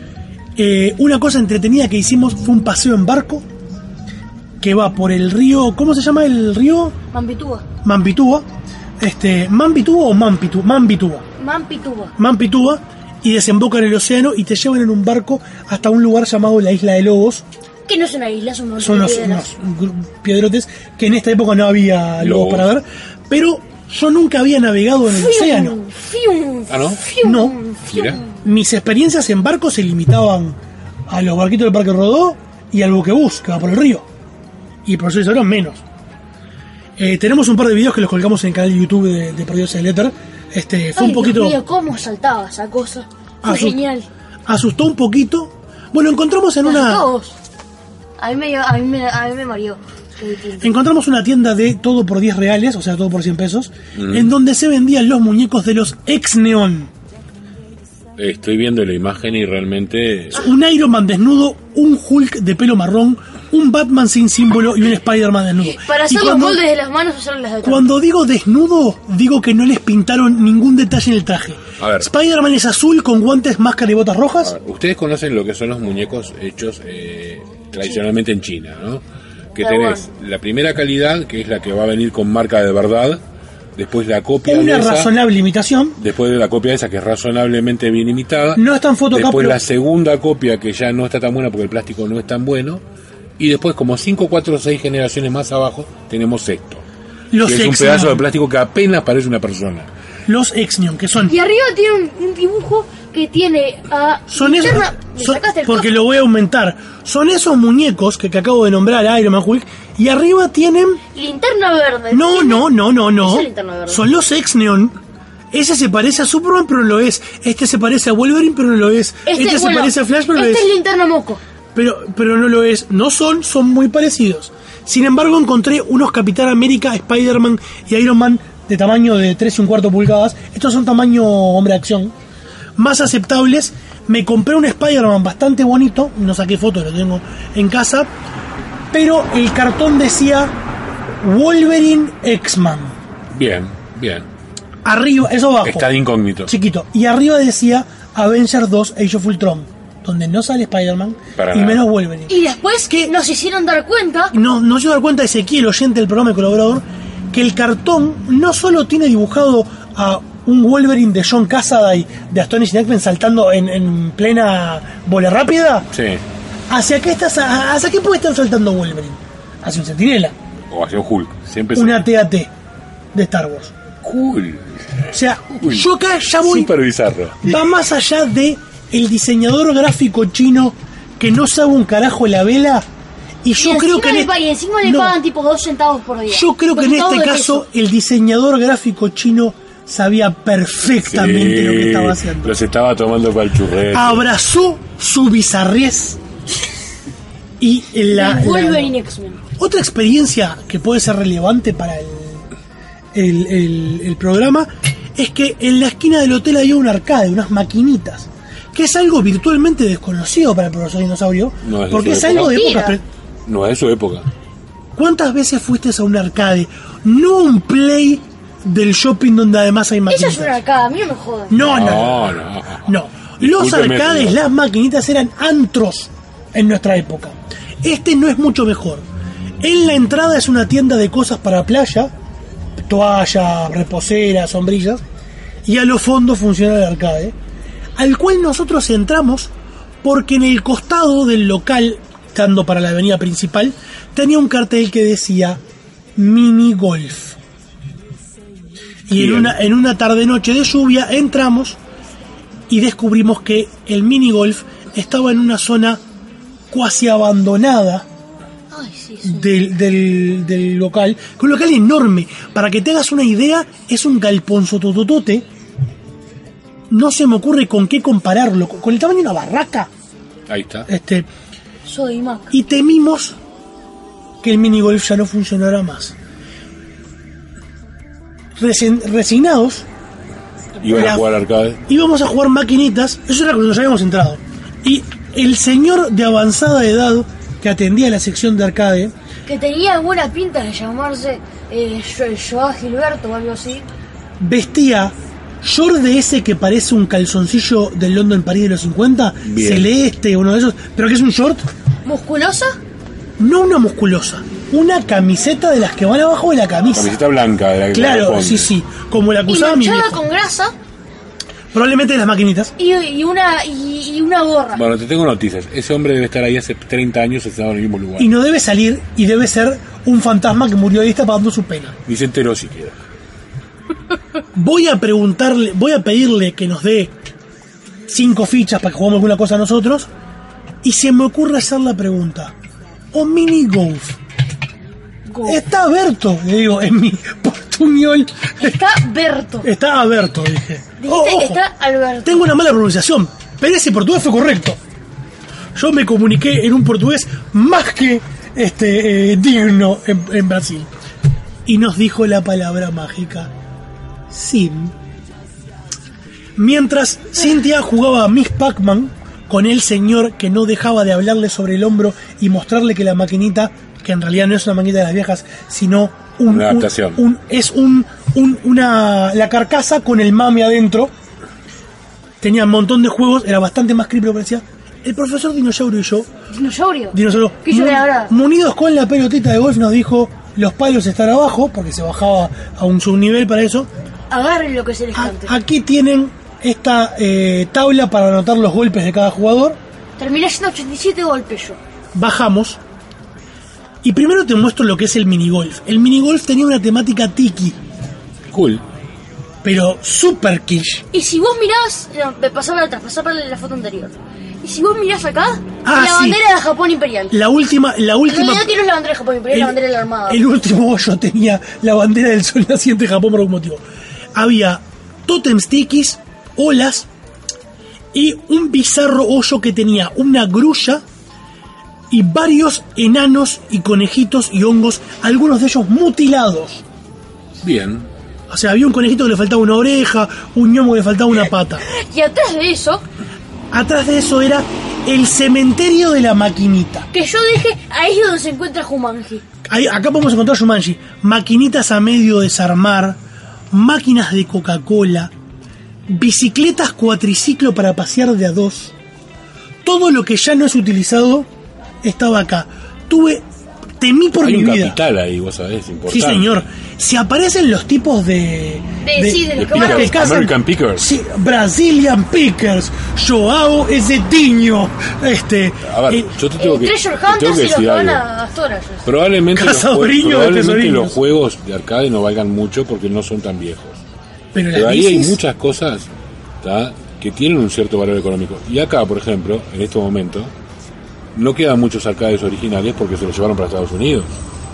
Eh, una cosa entretenida que hicimos fue un paseo en barco que va por el río. ¿Cómo se llama el río? Mampitúa. Mampitúa. Este, Mampitúa o Mampitúa. Mampitúa. Mampitúa. Mampitúa. Y desemboca en el océano y te llevan en un barco hasta un lugar llamado la Isla de Lobos. Que no es una isla, son unos Son unos, piedras. unos gru- piedrotes que en esta época no había lobos Lobos. para ver. Pero yo nunca había navegado en el océano. Fium, Ah, ¿no? fium, No. fium. Mira. Mis experiencias en barco se limitaban a los barquitos del Parque Rodó y al buquebús que va por el río. Y por eso ahora menos. Eh, tenemos un par de videos que los colgamos en el canal de YouTube de, de Perdidos en el Éter. Este, fue Ay, un poquito. Dios mío, cómo saltaba esa cosa. Fue Asust- genial. Asustó un poquito. Bueno, encontramos en Nos una. todos. A mí me, a mí me, a mí me mareó. Encontramos una tienda de todo por diez reales, o sea, todo por cien pesos, en donde se vendían los muñecos de los ex Neon. Estoy viendo la imagen y realmente Un Iron Man desnudo, un Hulk de pelo marrón, un Batman sin símbolo y un Spider-Man desnudo. Para Y hacer los cuando, moldes de las manos, usar las de atrás. cuando digo desnudo, digo que no les pintaron ningún detalle en el traje. A ver. Spider-Man es azul con guantes, máscara y botas rojas. A ver, ustedes conocen lo que son los muñecos hechos eh, tradicionalmente en China, ¿no? Que Taiwán. tenés la primera calidad, que es la que va a venir con marca de verdad, después la copia de Una esa, razonable imitación. después de la copia de esa que es razonablemente bien imitada, No está en foto acá, después pero- la segunda copia que ya no está tan buena porque el plástico no es tan bueno, y después como cinco, cuatro, seis generaciones más abajo tenemos esto, Los que es un ex pedazo Neon. de plástico que apenas parece una persona. los Exneon, que son... Y arriba tiene un, un dibujo que tiene a... Son esos... Linterna- ¿Me son- sacaste el porque coso? lo voy a aumentar. Son esos muñecos que, que acabo de nombrar, Iron Man, Hulk, y arriba tienen... Linterna verde. No, Tiene- no, no, no, no. Esa linterna verde. Son los Exneon. Ese se parece a Superman, pero no lo es. Este se parece a Wolverine, pero no lo es. Este, Este, se bueno, parece a Flash, pero este lo es es. linterna moco. Pero, pero no lo es. No son, son muy parecidos. Sin embargo, encontré unos Capitán América, Spider-Man y Iron Man de tamaño de tres y un cuarto pulgadas. Estos son tamaño hombre de acción. Más aceptables. Me compré un Spider-Man bastante bonito. No saqué fotos, lo tengo en casa. Pero el cartón decía Wolverine X-Man. Bien, bien. Arriba, eso abajo. Está de incógnito. Chiquito. Y arriba decía Avengers dos Age of Ultron, donde no sale Spider-Man Para y nada. menos Wolverine. Y después que nos hicieron dar cuenta. No, nos dio dar cuenta Ezequiel, oyente del programa y colaborador, que el cartón no solo tiene dibujado a un Wolverine de John Cassaday de Astonishing X-Men saltando en, en plena bola rápida. Sí. ¿Hacia qué estás, a- hacia qué puede estar saltando Wolverine? Hacia un Centinela, O hacia un Hulk. Siempre una se- T A T de Star Wars. Cool. O sea, Uy. yo acá ya voy... Súper bizarro. Va más allá de el diseñador gráfico chino que no sabe un carajo la vela. Y yo y creo encima que en le, este- pa- y encima le no, pagan tipo dos centavos por día. yo creo que Dos en centavos este de caso peso. el diseñador gráfico chino sabía perfectamente Sí, lo que estaba haciendo. Los estaba tomando para el churrete. Abrazó su bizarriez y la, El la- Wolverine X-Men. otra experiencia que puede ser relevante para el, el, el- el programa es que en la esquina del hotel había un arcade, unas maquinitas, que es algo virtualmente desconocido para el profesor Dinosaurio, No es de porque su es algo de época. épocas. pre- No es de su época. ¿Cuántas veces fuiste a un arcade? No un play del shopping donde además hay Esa maquinitas. es una arcada, a mí no me jodan. No, no, No, no. no. No. Los Discúlpeme, arcades, señor. las maquinitas eran antros en nuestra época. Este no es mucho mejor. En la entrada es una tienda de cosas para playa, toallas, reposeras, sombrillas, y a los fondos funciona el arcade, al cual nosotros entramos porque en el costado del local, dando para la avenida principal, tenía un cartel que decía mini golf. Y en Bien. una, en una tarde noche de lluvia entramos y descubrimos que el mini golf estaba en una zona cuasi abandonada Ay, sí, sí. del, del, del local, que un local enorme. Para que te hagas una idea, es un galponzototote. No se me ocurre con qué compararlo, con, con el tamaño de una barraca. Ahí está. Este, Soy Mac. y temimos que el mini golf ya no funcionara más. Resen- resignados, Iban la- a jugar al arcade. íbamos a jugar maquinitas. Eso era cuando nos habíamos entrado. Y el señor de avanzada edad que atendía la sección de arcade Que tenía buena pinta de llamarse eh, Jo- Joao Gilberto o algo así. vestía short de ese que parece un calzoncillo del London París de los cincuenta, Bien. celeste, uno de esos, pero que es un short, ¿Musculosa? no una musculosa, una camiseta de las que van abajo de la camisa. Camiseta blanca de la que Claro, corresponde. sí, sí, como la que Y usaba mi manchada viejo. con grasa Probablemente de las maquinitas. y, y una y, y una gorra. Bueno, te tengo noticias. Ese hombre debe estar ahí hace treinta años sentado en el mismo lugar. Y no debe salir y debe ser un fantasma que murió ahí tapando su pena. Ni se enteró siquiera. Voy a preguntarle, voy a pedirle que nos dé cinco fichas para que juguemos alguna cosa nosotros. Y se me ocurre hacer la pregunta: ¿o mini golf? Go. Está Berto, le digo, en mi portuñol. Está Berto. Está Alberto, dije. Dijiste, Oh, ojo, está Alberto. tengo una mala pronunciación, pero ese portugués fue correcto. Yo me comuniqué en un portugués más que este eh, digno en, en Brasil. Y nos dijo la palabra mágica: sim. Mientras Cynthia jugaba a Miss Pac-Man con el señor que no dejaba de hablarle sobre el hombro y mostrarle que la maquinita, que en realidad no es una maquinita de las viejas, sino un, Una un- adaptación. un- es un, un- una la carcasa con el mame adentro. Tenía un montón de juegos, era bastante más creepy, lo que decía. El profesor Dinosaurio y yo, Dinosaurio. Dinosaurio, ¿Qué yo mu- le habrá? munidos con la pelotita de golf, nos dijo: los palos están abajo, porque se bajaba a un subnivel para eso. Agarren lo que se les A- cante. aquí tienen esta eh, tabla para anotar los golpes de cada jugador. Terminé haciendo ochenta y siete golpes yo. Bajamos. Y primero te muestro lo que es el minigolf. El minigolf tenía una temática tiki. Cool. pero super quiche. Y si vos mirás, no, pasá para atrás, pasá para la foto anterior. Y si vos mirás acá, Ah, la sí. bandera de Japón Imperial. La última, la En última. realidad no es la bandera de Japón Imperial, el, la bandera de la Armada. el último hoyo tenía la bandera del sol naciente de Japón por algún motivo. Había totems tikis, olas y un bizarro hoyo que tenía una grulla y varios enanos y conejitos y hongos, algunos de ellos mutilados. Bien. O sea, había un conejito que le faltaba una oreja, un ñomo que le faltaba una pata. Y atrás de eso, Atrás de eso era el cementerio de la maquinita. que yo dije, ahí es donde se encuentra Jumanji. Ahí, acá podemos encontrar Jumanji. Maquinitas a medio desarmar, máquinas de Coca-Cola, bicicletas cuatriciclo para pasear de a dos. Todo lo que ya no es utilizado estaba acá. Tuve... Temí por Hay mi un vida. capital ahí, vos sabés, importante. Sí, señor. Si aparecen los tipos de... De- sí, de los que van a que pescar. cazan- American Pickers. Sí, Brazilian Pickers. Joao Ezetiño. Este... A ver, eh, yo te tengo Eh, que, Treasure te tengo Hunters que y los decir que van algo. a Astoras. Probablemente, los, jue- Cazadoriño de probablemente tesorillos. los juegos de arcade no valgan mucho porque no son tan viejos. Pero, Pero las ahí hay bicis- muchas cosas, ¿tá?, que tienen un cierto valor económico. Y acá, por ejemplo, en este momento, no quedan muchos arcades originales porque se los llevaron para Estados Unidos.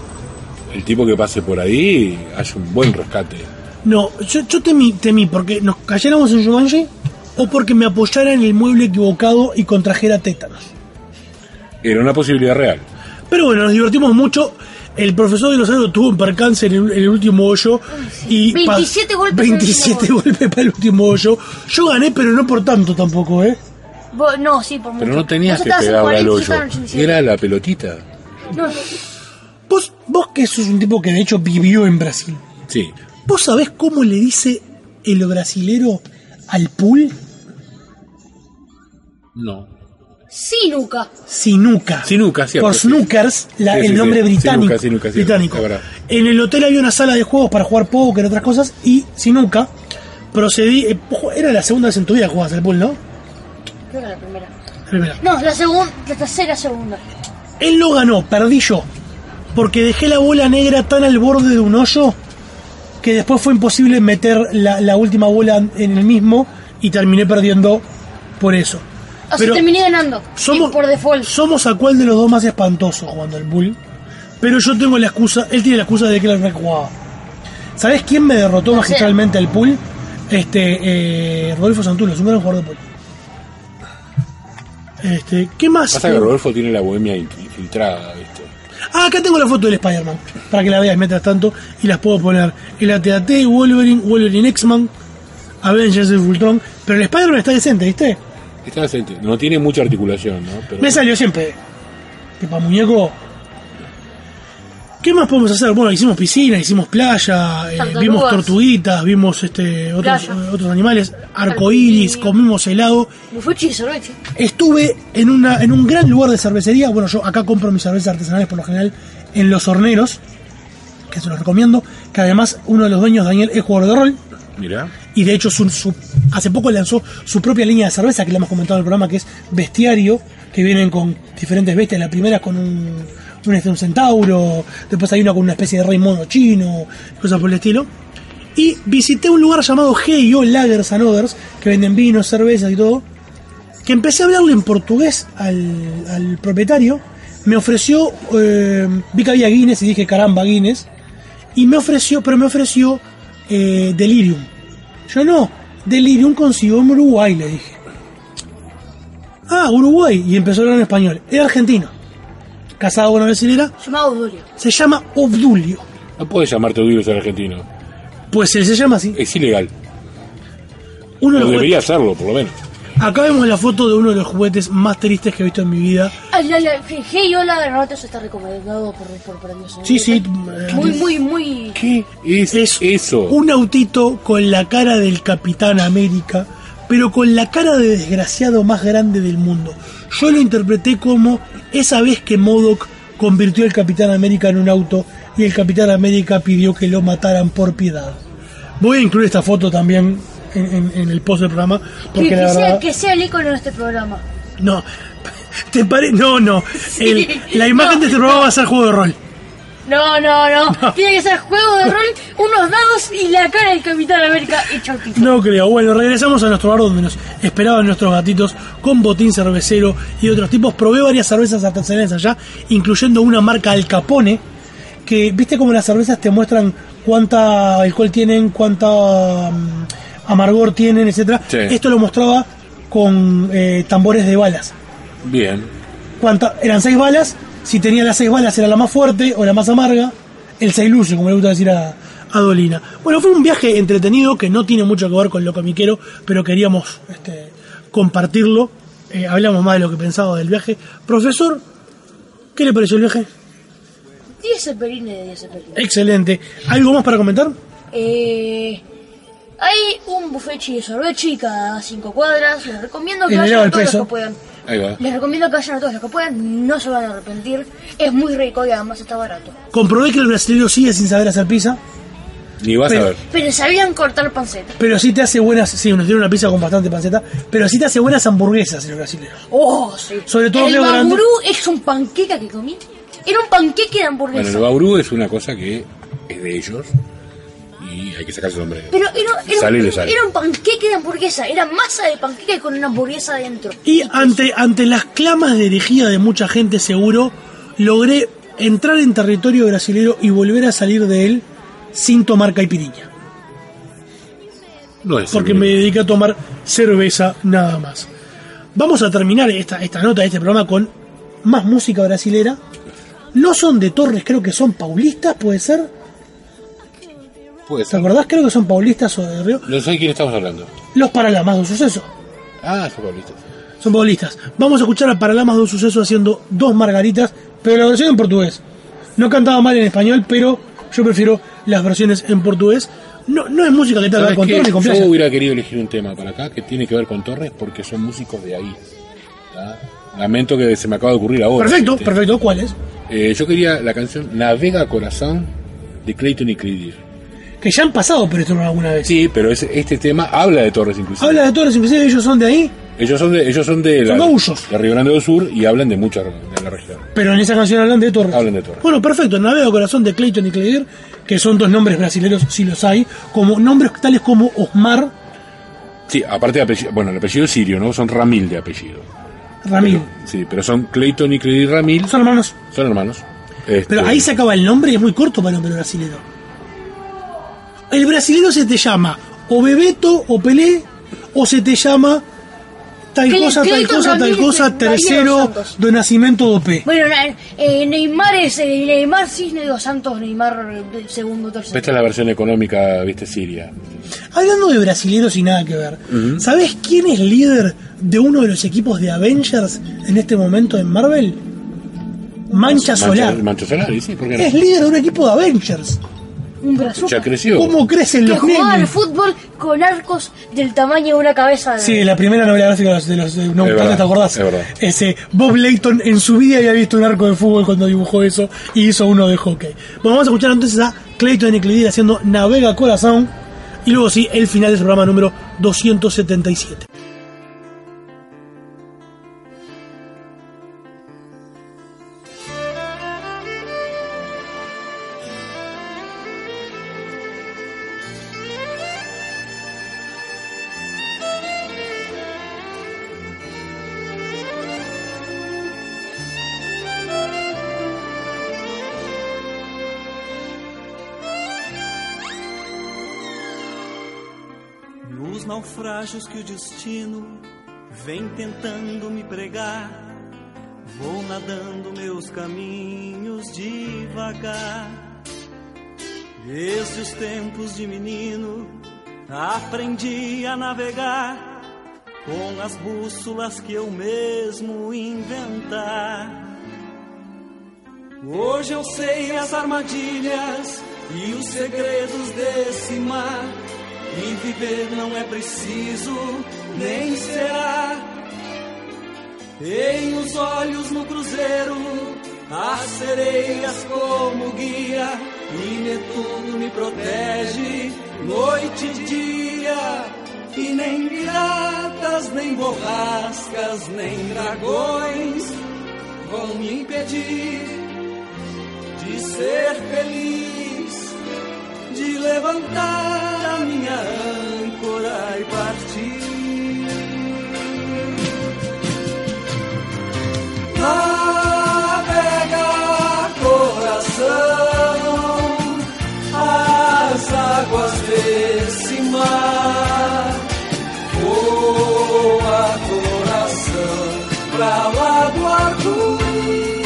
El tipo que pase por ahí hace un buen rescate. No, yo, yo temí, temí porque nos cayéramos en Jumanji o porque me apoyara en el mueble equivocado y contrajera tétanos. Era una posibilidad real. Pero bueno, nos divertimos mucho. El profesor de los años tuvo un percance en el, en el último hoyo. Y pa- veintisiete golpes en el veintisiete último golpes para el último hoyo. Yo gané, pero no por tanto tampoco, ¿eh? Vos- no, sí, por mucho. Pero no tenías Vos que estabas en pegarle al cuarenta y yo hoyo. estaba en ochenta y siete. Era la pelotita. No, Vos, vos que sos un tipo que de hecho vivió en Brasil. Sí. ¿Vos sabés cómo le dice el brasilero al pool? No. Sinuca. Sinuca. Sinuca, cierto, Por sí. snookers, la- Sí, el sí, nombre sí. británico. Sinuca, sinuca, sí, británico. es verdad. En el hotel había una sala de juegos para jugar póker y otras cosas. Y Sinuca procedí. eh, era la segunda vez en tu vida que jugabas al pool, ¿no? Creo que la primera. Primera. No, la segunda, la tercera segunda. Él no ganó, perdí yo. Porque dejé la bola negra tan al borde de un hoyo que después fue imposible meter la, la última bola en el mismo y terminé perdiendo por eso. O sea, terminé ganando. Somos, Y por default. somos a cuál de los dos más espantoso jugando al pool. Pero yo tengo la excusa, él tiene la excusa de que él re jugaba. ¿Sabés quién me derrotó No sé. magistralmente al pool? Este, eh, Rodolfo Santulo, es un gran jugador de pool. Este, ¿qué más? Pasa que Rodolfo tiene la bohemia infiltrada, ¿viste? Ah, acá tengo la foto del Spider-Man, para que la veas mientras tanto, y las puedo poner. El A T A T, Wolverine, Wolverine X-Man, Avengers de Ultron, pero el Spider-Man está decente, ¿viste? Está decente. No tiene mucha articulación, ¿no? Pero Me salió siempre. Que pa' muñeco. ¿Qué más podemos hacer? Bueno, hicimos piscina, hicimos playa, eh, Tartarugas. vimos tortuguitas, vimos este otros, Playa. eh, otros animales, arcoíris, comimos helado. Me fue chisorroche. Estuve en una en un gran lugar de cervecería. Bueno, yo acá compro mis cervezas artesanales por lo general en Los Horneros, que se los recomiendo. Que además uno de los dueños, Daniel, es jugador de rol. Mirá. Y de hecho su, su- hace poco lanzó su propia línea de cerveza, que le hemos comentado en el programa, que es Bestiario, que vienen con diferentes bestias. La primera es con un, un, este, un centauro, después hay una con una especie de rey mono chino, cosas por el estilo. Y visité un lugar llamado G y O Lagers and Others, que venden vinos, cervezas y todo, que empecé a hablarle en portugués al, al propietario. Me ofreció, eh, vi que había Guinness y dije caramba Guinness, y me ofreció, pero me ofreció eh, Delirium. Yo no, Delirium consigo en Uruguay, le dije. Ah, Uruguay, y empezó a hablar en español. Era argentino, casado con una brasilera, Llamado Obdulio. se llama Obdulio. No puedes llamarte Obdulio ser argentino. Pues él se llama así. Es ilegal. Uno de O los debería juguetes- hacerlo, por lo menos. Acá vemos la foto de uno de los juguetes más tristes que he visto en mi vida. Ah, la, la, Hey, hola, de Rotos está recomendado por, por, por Dios. Sí, sí. Muy, muy, muy. ¿Qué? Es, eso. Un autito con la cara del Capitán América, pero con la cara de desgraciado más grande del mundo. Yo lo interpreté como esa vez que M O D O K convirtió al Capitán América en un auto y el Capitán América pidió que lo mataran por piedad. Voy a incluir esta foto también en, en- en el post del programa, porque que, la que sea, verdad... que sea el icono de este programa. No, ¿te pare... No, no. El- la imagen No, de este programa va a ser juego de rol. No, no, no. Tiene que ser juego de rol, unos dados y la cara del Capitán América y chautito. No creo. Bueno, regresamos a nuestro bar donde nos esperaban nuestros gatitos con botín cervecero y otros tipos. Probé varias cervezas artesanales allá, incluyendo una marca Al Capone, que viste como las cervezas te muestran cuánta alcohol tienen, cuánta um, amargor tienen, etcétera. Sí. Esto lo mostraba con eh, tambores de balas. Bien. Cuánta, eran seis balas. Si tenía las seis balas era la más fuerte o la más amarga. El seis luce, como le gusta decir a, a Dolina. Bueno, fue un viaje entretenido que no tiene mucho que ver con lo comiquero, pero queríamos este, compartirlo. Eh, hablamos más de lo que pensaba del viaje. Profesor, ¿qué le pareció el viaje? diez cepelines de diez cepelines. Excelente. ¿Algo más para comentar? Eh, hay un buffet de sorbechi cada cinco cuadras. Les recomiendo que El vayan helado a del todos los peso. que puedan. Ahí va. Les recomiendo que vayan a todos los que puedan. No se van a arrepentir. Es muy rico y además está barato. Comprobé que el brasileño sigue sin saber hacer pizza, Ni vas Pero- a ver. Pero sabían cortar panceta. pero sí te hace buenas... Sí, nos dieron una pizza con bastante panceta, pero sí te hace buenas hamburguesas el brasileño. Oh, sí. Sobre todo el Río Grande. baburú es un panqueca que comí. Era un panqueque de hamburguesa. Bueno, el baurú es una cosa que es de ellos y hay que sacarse el sombrero. Pero era, era, Sale y le un, sale. era un panqueque de hamburguesa. Era masa de panqueque con una hamburguesa adentro. Y ante, ante las clamas de herejía de mucha gente, seguro, logré entrar en territorio brasilero y volver a salir de él sin tomar caipirinha. No es Porque el- me dediqué a tomar cerveza nada más. Vamos a terminar esta, esta nota de este programa con más música brasilera. No son de Torres, creo que son paulistas, ¿puede ser? Puede ¿Te ser. acordás? Creo que son paulistas o de Río. No sé de quién estamos hablando. Los Paralamas de un Suceso. Ah, son paulistas. Son paulistas. Vamos a escuchar a Paralamas de un Suceso haciendo Dos Margaritas, pero la versión en portugués. No cantaba mal en español, pero yo prefiero las versiones en portugués. No, no es música que tenga que ver ¿Sabes con qué? Torres ni con Yo playa. hubiera querido elegir un tema para acá que tiene que ver con Torres porque son músicos de ahí. ¿Tá? Lamento que se me acaba de ocurrir ahora. Perfecto, ¿viste? perfecto. ¿Cuál es? Eh, yo quería la canción Navega Corazón de Clayton y Cledir. Que ya han pasado por esto alguna vez. Sí, pero es- este tema habla de Torres inclusive. Habla de Torres, inclusive ellos son de ahí, Ellos son de, ellos son de, Son la, gaullos. de Río Grande do Sur y hablan de mucha de la región. pero en esa canción hablan de Torres. Hablan de Torres. Bueno, perfecto. Navega Corazón de Clayton y Cledir, que son dos nombres brasileños, si los hay, como nombres tales como Osmar Sí, aparte de apellido, bueno, el apellido es sirio, ¿no? Son Ramil de apellido. Ramil. Pero- sí, pero son Clayton y Cledir Ramil, Son hermanos. son hermanos. Este, Pero ahí se acaba el nombre y es muy corto para el nombre brasileño. El brasileño se te llama o Bebeto o Pelé, o se te llama tal Cle- cosa, tal Clayton cosa, tal Ramírez cosa, de Bahía tercero dos Santos. de nacimiento do P. Bueno, na- eh, Neymar es eh, Neymar Cisne dos Santos, Neymar eh, segundo, tercero. Esta es la versión económica, viste, siria. Hablando de brasileros y nada que ver, ¿sabes quién es líder de uno de los equipos de Avengers en este momento en Marvel? Mancha Solar. Mancha, Mancha Solar, y sí, ¿por qué no? Es líder de un equipo de Avengers. Un brazuca Ya creció. ¿Cómo crecen que los jugaba al nenes? fútbol con arcos del tamaño de una cabeza de... Sí, la primera novela gráfica de los, de los de- no, Es verdad, ¿te acordás? es verdad. Ese Bob Layton en su vida había visto un arco de fútbol cuando dibujó eso y hizo uno de hockey. Bueno, vamos a escuchar entonces a Clayton y Cledir haciendo Navega Corazón y luego sí, el final del programa número doscientos setenta y siete. Nos naufrágios que o destino vem tentando me pregar, vou nadando meus caminhos devagar. Desde os tempos de menino aprendi a navegar com as bússolas que eu mesmo inventar. Hoje eu sei as armadilhas e os segredos desse mar. E viver não é preciso, nem será. Tenho os olhos no cruzeiro, as sereias como guia, e Netuno me protege, noite e dia. E nem piratas, nem borrascas, nem dragões vão me impedir de de ser feliz, de levantar a minha âncora e partir. Navega, coração, as águas desse mar. Voa, coração, pra lá do arco-íris.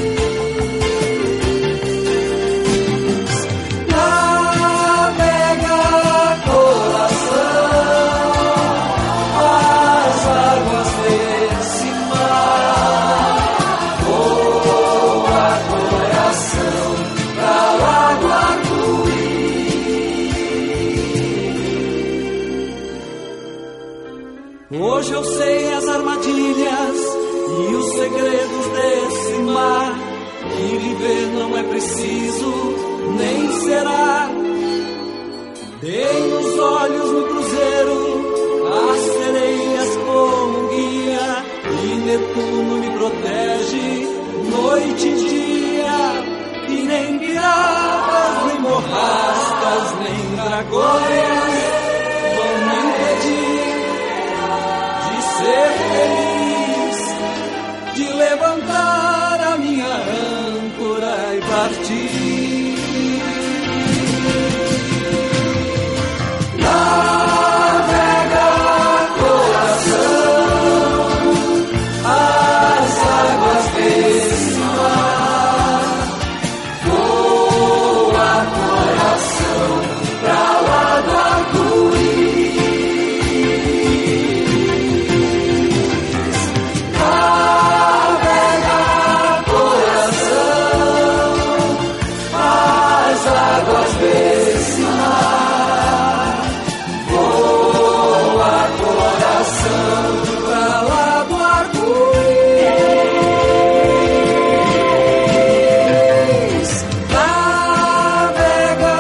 Navega, coração, as águas desse mar. Voa, coração, pra lá do arco-íris. Hoje eu sei as armadilhas e os segredos desse mar, que viver não é preciso, nem será. Dei os olhos no cruzeiro, as sereias como guia, e Netuno me protege, noite e dia. E nem piratas, nem borrascas, nem dragões vão me impedir de ser feliz, de levantar a minha âncora e partir. Navega, coração, as águas desse mar. Voa, coração, pra lá do arco-íris. Navega, coração, as águas desse mar. Voa, coração, pra lá do arco-íris. Navega,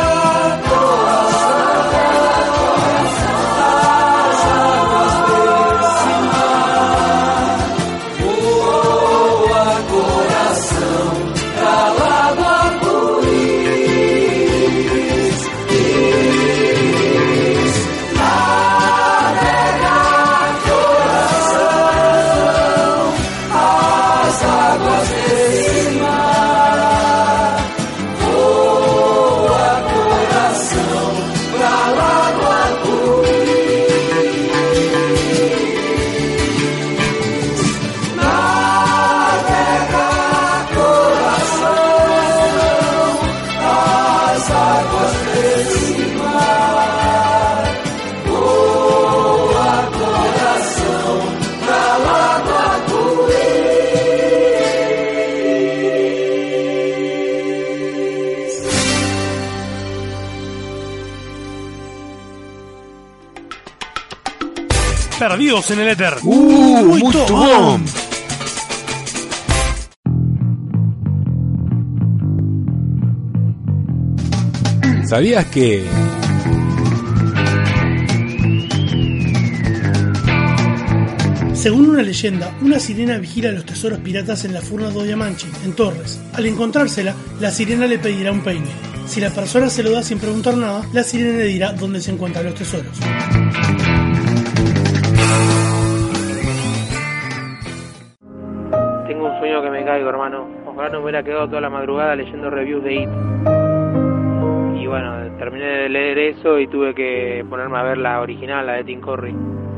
coração, as águas desse mar. Voa, coração, pra lá do arco-íris. Navega, coração, as águas desse mar. Voa, coração, pra lá do arco-íris. Navega, coração, as águas desse mar. Voa, coração, pra lá do arco-íris. Perdidos en el éter. Uh, muito bom! ¿Sabías que Según una leyenda, una sirena vigila los tesoros piratas en la Furna do Diamanchi, en Torres. Al encontrársela, la sirena le pedirá un peine. Si la persona se lo da sin preguntar nada, la sirena le dirá dónde se encuentran los tesoros. Tengo un sueño que me caigo, hermano. Ojalá no me hubiera quedado toda la madrugada leyendo reviews de It. Y bueno, terminé de leer eso y tuve que ponerme a ver la original, la de Tim Curry.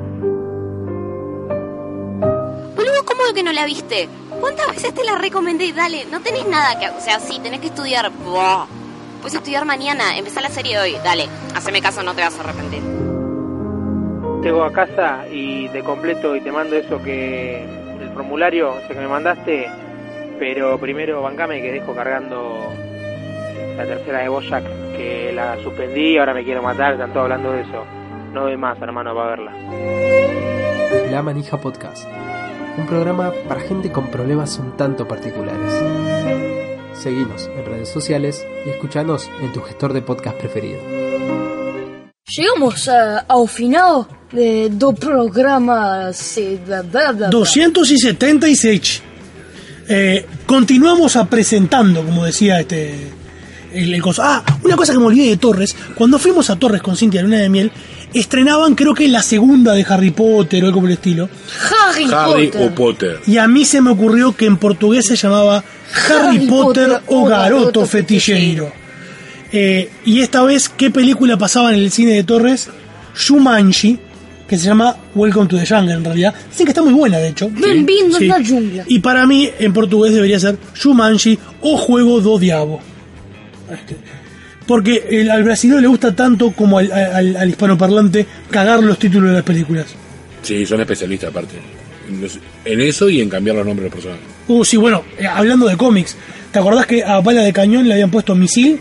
Boludo, ¿cómo que no la viste? ¿Cuántas veces te la recomendé? Dale, no tenés nada que... O sea, sí, tenés que estudiar. Buah. Puedes estudiar mañana, empezá la serie hoy. Dale, haceme caso, no te vas a arrepentir. Llego a casa y te completo y te mando eso que... el formulario, ese que me mandaste. Pero primero bancame que dejo cargando la tercera de BoJack, que la suspendí, ahora me quiero matar, están todos hablando de eso. No doy más, hermano, para verla. La Manija Podcast, un programa para gente con problemas un tanto particulares. Seguinos en redes sociales y escuchanos en tu gestor de podcast preferido. Llegamos a, ao final de, do programa se, bla, bla, bla, bla. doscientos setenta y seis. Eh, continuamos a presentando, como decía este el, el coso. Ah, una cosa que me olvidé de Torres. Cuando fuimos a Torres con Cintia Luna de Miel, estrenaban creo que la segunda de Harry Potter o algo por el estilo. Harry, Harry Potter. o Potter. Y a mí se me ocurrió que en portugués se llamaba Harry, Harry Potter, Potter o o Garoto Garoto Feticheiro. Eh, y esta vez, ¿qué película pasaba en el cine de Torres? Shumanji, que se llama Welcome to the Jungle en realidad. Dicen que está muy buena, de hecho. Bem-vindo Sí. na jungla. Y para mí, en portugués debería ser Shumanji o Juego do Diabo. Este, porque el, al brasileño le gusta tanto como al, al, al hispanoparlante cagar los títulos de las películas. Sí, son especialistas aparte. En los- En eso y en cambiar los nombres de los personajes. Uh, sí, bueno, eh, hablando de cómics, ¿te acordás que a Bala de Cañón le habían puesto Misil?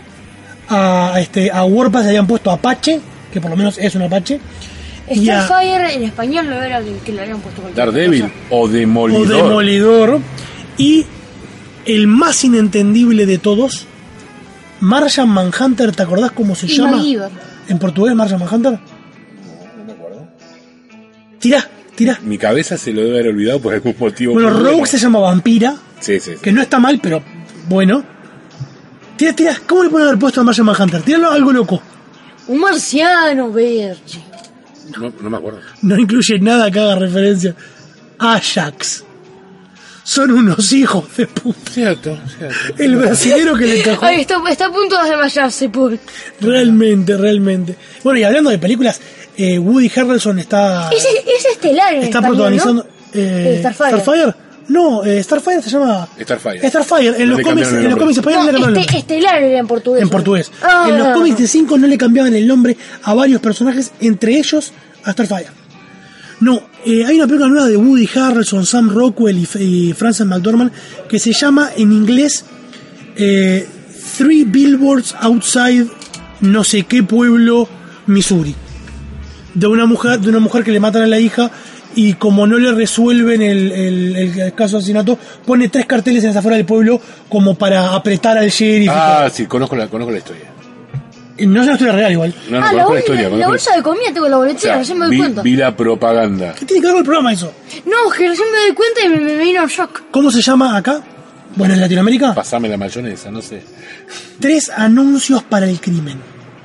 A, este, a Warpath le habían puesto Apache, que por lo menos es un Apache. Y a- Starfire en español no era que, que le habían puesto cualquier Daredevil cosa. o o Demolidor. Demolidor. Y el más inentendible de todos, Martian Manhunter, ¿te acordás cómo se Y llama? MacGyver. ¿En portugués Martian Manhunter? No me acuerdo. Tirá, tirá. Mi cabeza se lo debe haber olvidado por algún motivo. Bueno, Pero Rogue se llama Vampira, Sí, sí, sí. que no está mal, pero bueno. Tira, tira, ¿cómo le pueden haber puesto a Martian Manhunter? Tíralo algo loco. Un marciano verde. No, no me acuerdo. No incluye nada que haga referencia. Ajax. Son unos hijos de puta. Cierto, cierto. El brasilero que le encajó. Ay, está, está a punto de desmayarse, pobre. Realmente, realmente. Bueno, y hablando de películas, eh, Woody Harrelson está Es, es estelar en está español, protagonizando ¿no? eh, Eh, Starfire. No, eh, Starfire se llama Starfire. Starfire. En No los le cómics, cambiaron el en los nombre. cómics españoles le No, cambiaron el este, nombre. estelar era en portugués. En portugués. Ah, En los cómics de cinco no le cambiaban el nombre a varios personajes, entre ellos a Starfire. No, eh, hay una película nueva de Woody Harrelson, Sam Rockwell y, y Frances McDormand que se llama en inglés eh, Three Billboards Outside no sé qué pueblo, Missouri. De una mujer, de una mujer que le matan a la hija y como no le resuelven el, el, el caso de asesinato, pone tres carteles en las afueras del pueblo como para apretar al sheriff. Ah, sí, conozco la, conozco la historia. No es una historia real igual. No, no, Ah, la, conozco bol- la historia. la conozco la- bolsa de comida tengo la boletera, O sea, recién me doy vi, cuenta. vi la propaganda. ¿Qué tiene que ver con el programa eso? No, que recién me doy cuenta y me, me, me vino un shock. ¿Cómo se llama acá? Bueno, en Latinoamérica, Pasame la mayonesa, no sé. tres anuncios para el crimen.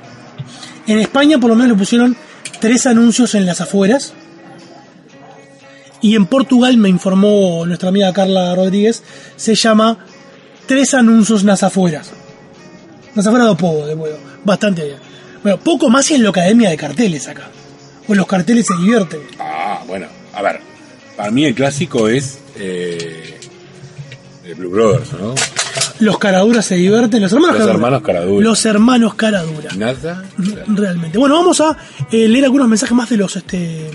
En España por lo menos le pusieron tres anuncios en las afueras. Y en Portugal, me informó nuestra amiga Carla Rodríguez, se llama Tres anuncios nas afueras. Nas afueras do povo, de nuevo. Bastante bien. Bueno, poco más y en la Academia de Carteles acá. O los carteles se divierten. Ah, bueno, a ver. Para mí el clásico es eh, el Blue Brothers, ¿no? Los caraduras se divierten. Los hermanos Los Caradura. hermanos Caradura. Los hermanos Caradura. Nada. Realmente. Bueno, vamos a eh, leer algunos mensajes más de los este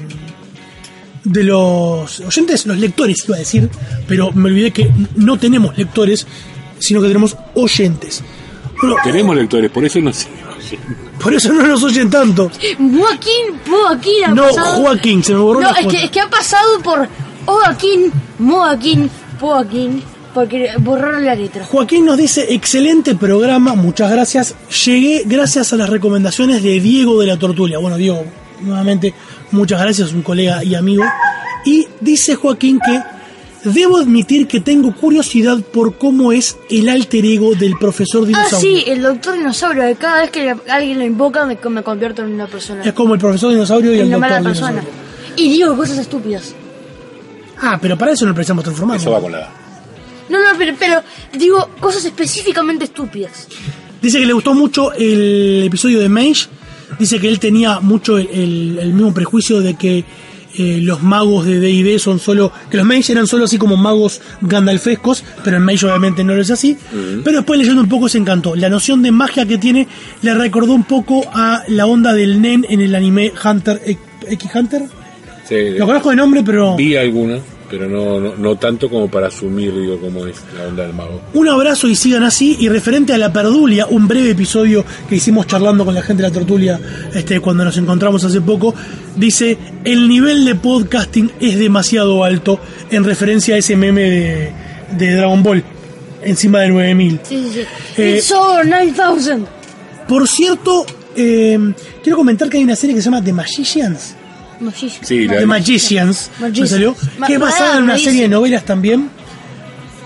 de los oyentes, los lectores iba a decir, pero me olvidé que no tenemos lectores, sino que tenemos oyentes. Bueno, Tenemos lectores, por eso no sé. por eso no nos oyen tanto. Joaquín, Joaquín ha No, pasado... Joaquín, se me borró No, la es foto. que, es que ha pasado por Joaquín, Joaquín, Joaquín, porque borraron la letra. Joaquín nos dice, excelente programa, muchas gracias. Llegué gracias a las recomendaciones de Diego de la Tortulia. Bueno, Diego, nuevamente, muchas gracias, un colega y amigo. Y dice Joaquín que debo admitir que tengo curiosidad por cómo es el alter ego del profesor Ah, dinosaurio. sí, el doctor dinosaurio, que cada vez que le- alguien lo invoca me, me convierto en una persona. Es como el profesor dinosaurio y el en una doctor mala persona. dinosaurio. Y digo cosas estúpidas. Ah, pero para eso no precisamos transformarnos. Eso va con la edad. No, no, pero, pero digo cosas específicamente estúpidas. Dice que le gustó mucho el episodio de Mage. Dice que él tenía mucho el, el- el mismo prejuicio de que eh, los magos de D and D son solo... Que los Mage eran solo así como magos gandalfescos, pero en Mage obviamente no lo es así. Pero después leyendo un poco se encantó. La noción de magia que tiene le recordó un poco a la onda del Nen en el anime Hunter X Hunter. Sí, Lo conozco de nombre, pero... vi alguna, pero no, no, no tanto como para asumir, digo, cómo es la onda del mago. Un abrazo y sigan así. Y referente a la Perdulia, un breve episodio que hicimos charlando con la gente de la Tortulia este, cuando nos encontramos hace poco, dice, el nivel de podcasting es demasiado alto, en referencia a ese meme de, de Dragon Ball, encima de nueve mil. Sí, sí, sí. Eh, It's over nine thousand. Por cierto, eh, quiero comentar que hay una serie que se llama The Magicians. Sí, la The Magicians, me Magicians. salió, Ma- que es basada en una Magicians. serie de novelas también.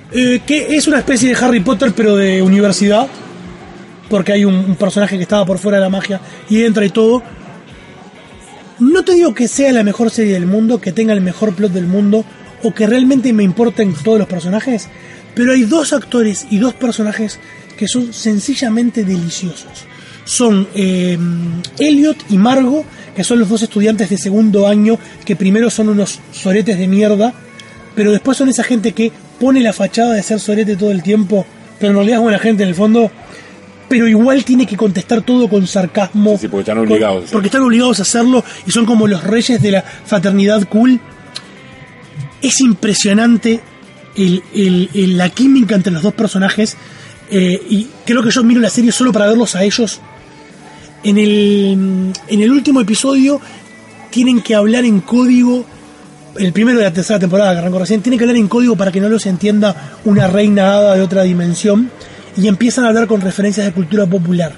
eh, que es una especie de Harry Potter pero de universidad, porque hay un, un personaje que estaba por fuera de la magia y entra y todo. No te digo que sea la mejor serie del mundo, que tenga el mejor plot del mundo, o que realmente me importen todos los personajes, pero hay dos actores y dos personajes que son sencillamente deliciosos. Son eh, Elliot y Margo, que son los dos estudiantes de segundo año, que primero son unos soretes de mierda, pero después son esa gente que pone la fachada de ser sorete todo el tiempo, pero en realidad es buena gente en el fondo, pero igual tiene que contestar todo con sarcasmo. Sí, sí, porque están obligados. Con, porque están obligados a hacerlo y son como los reyes de la fraternidad cool. Es impresionante el, el, el, la química entre los dos personajes, eh, y creo que yo miro la serie solo para verlos a ellos. En el, en el último episodio tienen que hablar en código, el primero de la tercera temporada que arrancó recién, tienen que hablar en código para que no los entienda una reina hada de otra dimensión, y empiezan a hablar con referencias de cultura popular.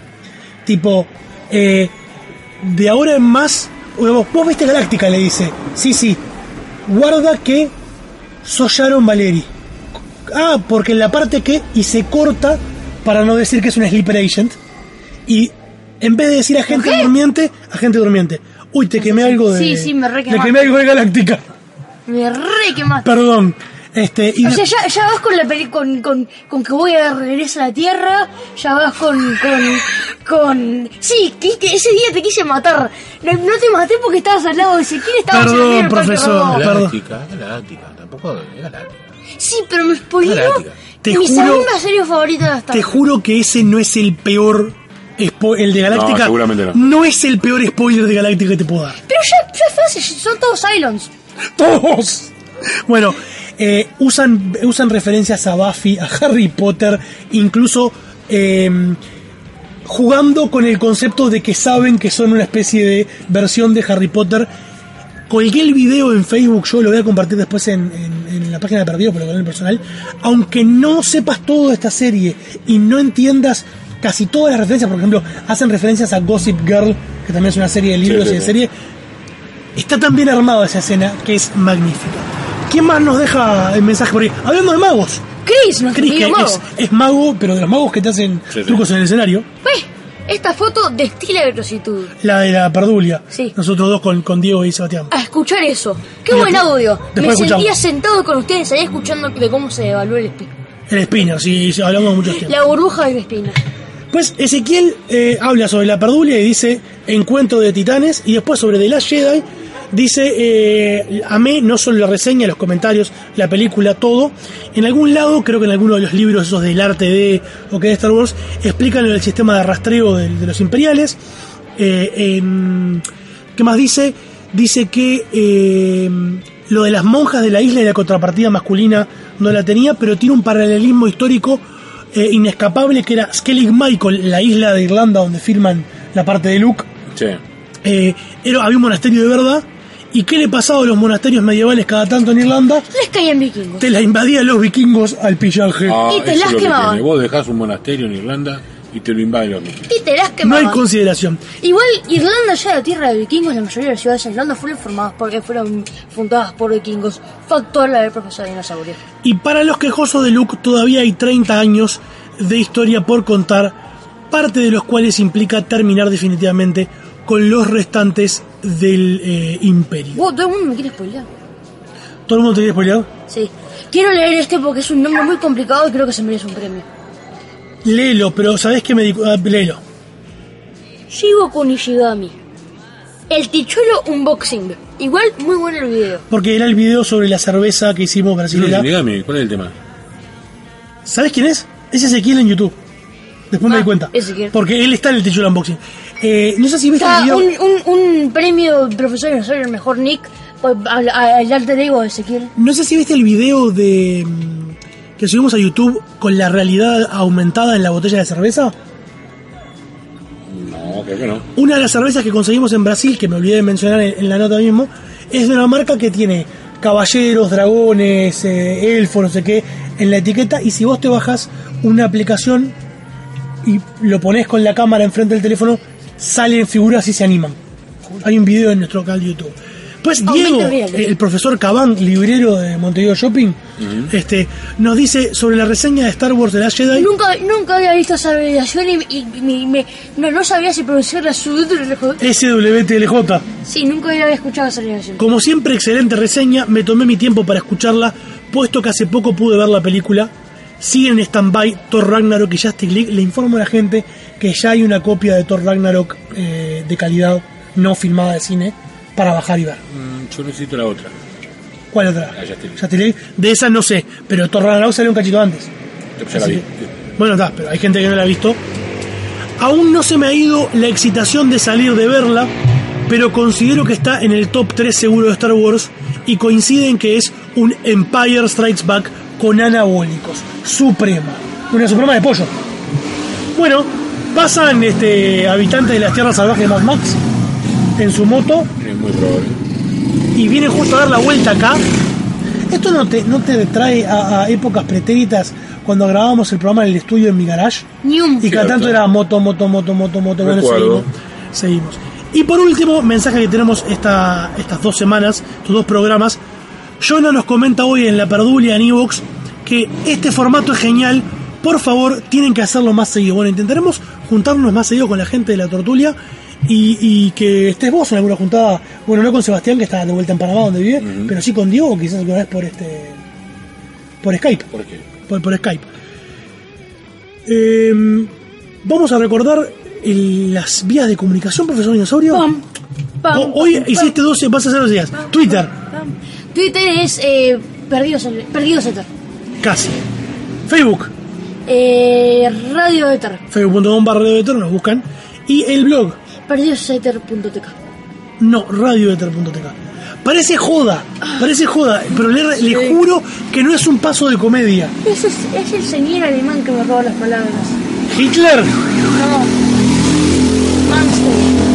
Tipo, eh, de ahora en más, vos, vos viste Galáctica, le dice, sí, sí, guarda que sos Sharon Valery. Ah, porque en la parte que, y se corta para no decir que es un sleeper agent, y en vez de decir agente ¿Qué? durmiente, agente durmiente. Uy, te quemé algo de... Sí, sí, me re Te quemaste. quemé algo de Galáctica. Me re quemaste. Perdón. Este, y O de- sea, ya, ya vas con la peli con, con, con que voy a regresar a la Tierra, ya vas con, con, con... Sí, que, que ese día te quise matar. No, no te maté porque estabas al lado de Ezequiel, estabas Perdón, en el medio del parque profesor, robot. perdón. Galáctica, Galáctica, tampoco es Galáctica. Sí, pero me spoileó Galáctica. Te mi juro- segunda serie favorita de hasta Te juro que ese no es el peor spo- el de Galáctica. No, seguramente no. No es el peor spoiler de Galáctica que te puedo dar. Pero ya, ya es fácil, son todos Cylons. ¡Todos! Bueno, eh, usan, usan referencias a Buffy, a Harry Potter, incluso eh, jugando con el concepto de que saben que son una especie de versión de Harry Potter. Colgué el video en Facebook, yo lo voy a compartir después en, en, en la página de Perdido por el canal personal. Aunque no sepas todo de esta serie y no entiendas casi todas las referencias, por ejemplo, hacen referencias a Gossip Girl, que también es una serie de libros Sí, sí, y de sí. serie. Está tan bien armada esa escena que es magnífica. ¿Quién más nos deja el mensaje por ahí? Hablando de magos. Chris, nuestro Chris, que querido mago. es, es mago, pero de los magos que te hacen Sí, sí. trucos en el escenario. Pues, esta foto destila grositud. La de la Perdulia. Sí. Nosotros dos con, con Diego y Sebastián. A escuchar eso. Qué Y buen después- audio. después Me escuchamos. sentía sentado con ustedes ahí escuchando de cómo se evalúa el espino. El Spinner, sí, sí, hablamos de muchos tiempos. La burbuja del espino. Pues Ezequiel eh, habla sobre la Perdulia y dice Encuentro de Titanes, y después sobre The Last Jedi dice, eh, amé no solo la reseña, los comentarios, la película, todo. En algún lado, creo que en alguno de los libros esos del arte de o que de Star Wars, explican el sistema de rastreo de, de los imperiales. Eh, en- ¿Qué más dice? Dice que eh, lo de las monjas de la isla y la contrapartida masculina no la tenía, pero tiene un paralelismo histórico eh, inescapable, que era Skellig Michael, la isla de Irlanda donde filman la parte de Luke. Sí. Eh, era, había un monasterio de verdad. ¿Y qué le pasaba a los monasterios medievales cada tanto en Irlanda? Les caían vikingos. Te la invadían los vikingos al pillaje. Ah, Y te eso las es lo que quemaban. tiene. Vos dejás un monasterio en Irlanda y te lo invaden los vikingos. Y te las No quemaban. hay consideración. Igual Irlanda ya era tierra de vikingos, la mayoría de las ciudades de Irlanda fueron formadas porque fueron fundadas por vikingos. Factor la del profesor dinosaurio. Y para los quejosos de Luke todavía hay treinta años de historia por contar, parte de los cuales implica terminar definitivamente con los restantes del eh, imperio. Vos, todo el mundo me quiere spoilear. ¿Todo el mundo te quiere spoilear? Sí. Quiero leer este porque es un nombre muy complicado y creo que se merece un premio. Léelo, pero ¿sabés qué me dijo? Ah, léelo. Shigo Kunishigami. El Tichuelo Unboxing. Igual, muy bueno el video. Porque era el video sobre la cerveza que hicimos brasilera. Dígame, ¿cuál es el tema? ¿Sabes quién es? Es Ezequiel en YouTube. Después me Ah, di cuenta. Ezequiel. Porque él está en el Tichuelo Unboxing. Eh, no sé si viste Está el un, video. un, un premio profesor dinosaurio, el mejor nick, pues, al, al alter ego de Ezequiel. No sé si viste el video de mm, que subimos a YouTube con la realidad aumentada en la botella de cerveza. No, creo que no. Una de las cervezas que conseguimos en Brasil, que me olvidé de mencionar en, en la nota mismo, es de una marca que tiene caballeros, dragones, eh, elfos, no sé qué, en la etiqueta. Y si vos te bajas una aplicación y lo pones con la cámara enfrente del teléfono, salen figuras y se animan. Hay un video en nuestro canal de YouTube. Después Diego, el profesor Cabán, librero de Montevideo Shopping, uh-huh. este, nos dice sobre la reseña de Star Wars The Last Jedi. Nunca, nunca había visto esa abreviación y, y me, me, no, no sabía si pronunciar la S W T L J. Sí, nunca había escuchado esa abreviación. Como siempre, excelente reseña. Me tomé mi tiempo para escucharla, puesto que hace poco pude ver la película. Sigue en stand-by Thor Ragnarok y Justice League. Le informo a la gente que ya hay una copia de Thor Ragnarok eh, de calidad, no filmada de cine, para bajar y ver. Mm, yo necesito la otra. ¿Cuál otra? La Justice League. Justice League. De esa no sé, pero Thor Ragnarok salió un cachito antes. Yo ya la vi. Que, bueno, está, pero hay gente que no la ha visto. Aún no se me ha ido la excitación de salir de verla, pero considero que está en el top tres seguro de Star Wars y coincide en que es un Empire Strikes Back con anabólicos. Suprema. Una suprema de pollo. Bueno, pasan este, habitantes de las tierras salvajes de Mad Max en su moto. Es muy probable. Y vienen justo a dar la vuelta acá. ¿Esto no te, no te trae a, a épocas pretéritas cuando grabábamos el programa en el estudio en mi garage? Ni un y cada tanto era moto, moto, moto, moto, moto. Bueno, seguimos, seguimos. Y por último, mensaje que tenemos esta, estas dos semanas, estos dos programas. Jonah nos comenta hoy en la Perdulia en iVoox que este formato es genial. Por favor, tienen que hacerlo más seguido. Bueno, intentaremos juntarnos más seguido con la gente de la Tortulia y, y que estés vos en alguna juntada. Bueno, no con Sebastián, que está de vuelta en Panamá, donde vive, uh-huh. pero sí con Diego, quizás alguna vez por este por Skype. ¿Por qué? Por, por Skype. Eh, vamos a recordar el, las vías de comunicación, profesor Dinosaurio. Pam, pam, o, hoy pam, hiciste doce, vas a hacer dos días. Pam, Twitter. Pam. Twitter es eh, Perdidos Perdidos Ether. Casi. Facebook. Eh, Radio Ether. Facebook punto com barra Radio Ether, nos buscan. Y el blog. Perdidos Ether punto t k. No, Radio Ether punto t k. Parece joda, parece joda, pero le, sí. le juro que no es un paso de comedia. Ese es, es el señor alemán que me roba las palabras. ¿Hitler? No. Manstein.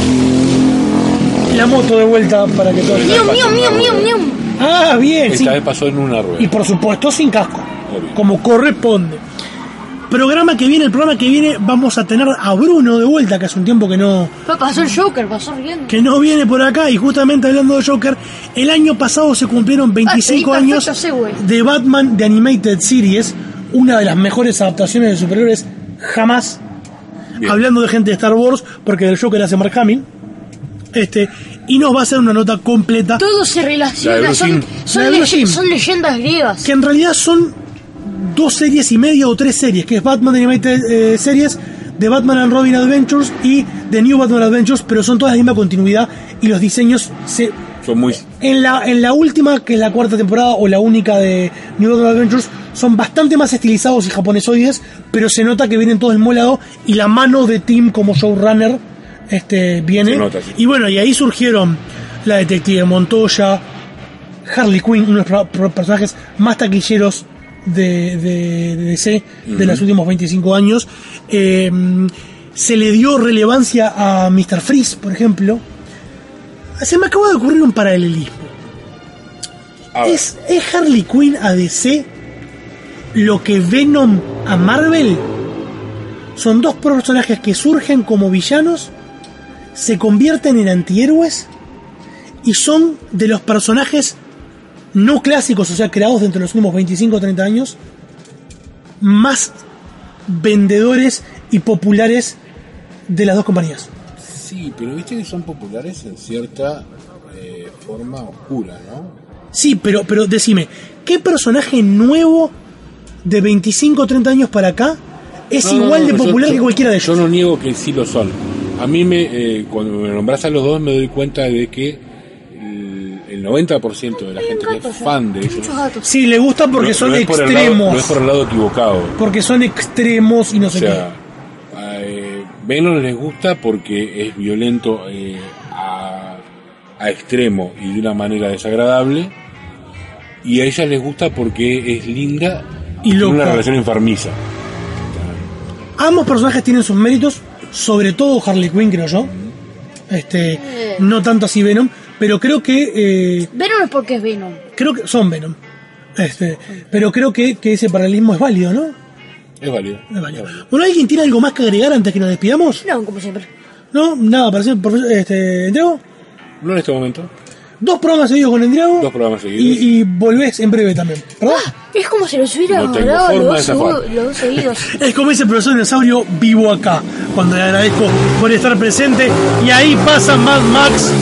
La moto de vuelta para que todo. Mío, mío, mío, mío, mío. Ah, bien, Esta sí. vez pasó en una rueda. Y por supuesto sin casco, Obvio. como corresponde. Programa que viene, el programa que viene vamos a tener a Bruno de vuelta, que hace un tiempo que no... Pasó el Joker, pasó riendo. Que no viene por acá, y justamente hablando de Joker, el año pasado se cumplieron veinticinco ah, años perfecto, sí, de Batman de Animated Series, una de las mejores adaptaciones de superhéroes jamás. Bien. Hablando de gente de Star Wars, porque del Joker hace Mark Hamill. Este, y nos va a hacer una nota completa. Todo se relaciona, son, son, leye- son leyendas griegas. Que en realidad son dos series y media o tres series, que es Batman Animated eh, Series, de Batman and Robin Adventures y The New Batman Adventures, pero son todas la misma continuidad y los diseños se... Son muy... En la, en la última, que es la cuarta temporada o la única de New Batman Adventures, son bastante más estilizados y japonesoides, pero se nota que vienen todos del mismo lado y la mano de Tim como showrunner este, viene. Nota, sí. Y bueno, y ahí surgieron la detective Montoya, Harley Quinn, uno de los personajes más taquilleros de, de, de D C uh-huh. de los últimos veinticinco años. Eh, se le dio relevancia a mister Freeze, por ejemplo. Se me acaba de ocurrir un paralelismo. ¿Es, ¿Es Harley Quinn a D C lo que Venom a Marvel? Son dos personajes que surgen como villanos, se convierten en antihéroes y son de los personajes no clásicos, o sea, creados dentro de los últimos veinticinco o treinta años, más vendedores y populares de las dos compañías. Sí, pero viste que son populares en cierta eh, forma oscura, ¿no? Sí, pero, pero decime, ¿qué personaje nuevo de veinticinco o treinta años para acá es no, igual no, de no, popular yo, que cualquiera de ellos? Yo no niego que sí lo son. A mí, me eh, cuando me nombras a los dos, me doy cuenta de que el noventa por ciento de la gente que es fan de ellos... Sí, le gusta porque no, son no extremos. Lado, no es por el lado equivocado. Porque son extremos y no sé o sea, qué. Eh, Venom les gusta porque es violento eh, a, a extremo y de una manera desagradable. Y a ellas les gusta porque es linda y tiene una relación enfermiza. Ambos personajes tienen sus méritos, sobre todo Harley Quinn, creo yo. Este, eh. No tanto así Venom. Pero creo que... Eh, Venom es porque es Venom. Creo que son Venom. Este, pero creo que, que ese paralelismo es válido, ¿no? Es válido. Es válido. Bueno, ¿alguien tiene algo más que agregar antes que nos despidamos? No, como siempre. No, nada, para siempre. Este, ¿Entrego? No en este momento. dos programas seguidos con Endriago. Dos programas seguidos. Y, y volvés en breve también, ¿verdad? Ah, es como si los hubiera No tengo grabado forma los, de zafar. dos- los dos seguidos. Es como dice el profesor Dinosaurio, vivo acá. Cuando le agradezco por estar presente. Y ahí pasa Mad Max.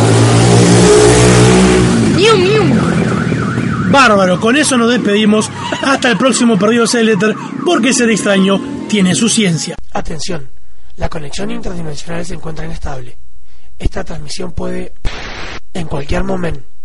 Miu, miu. Bárbaro, con eso nos despedimos. Hasta el próximo Perdidos en el Éter, porque ser extraño tiene su ciencia. Atención, la conexión interdimensional se encuentra inestable. Esta transmisión puede, en cualquier momento,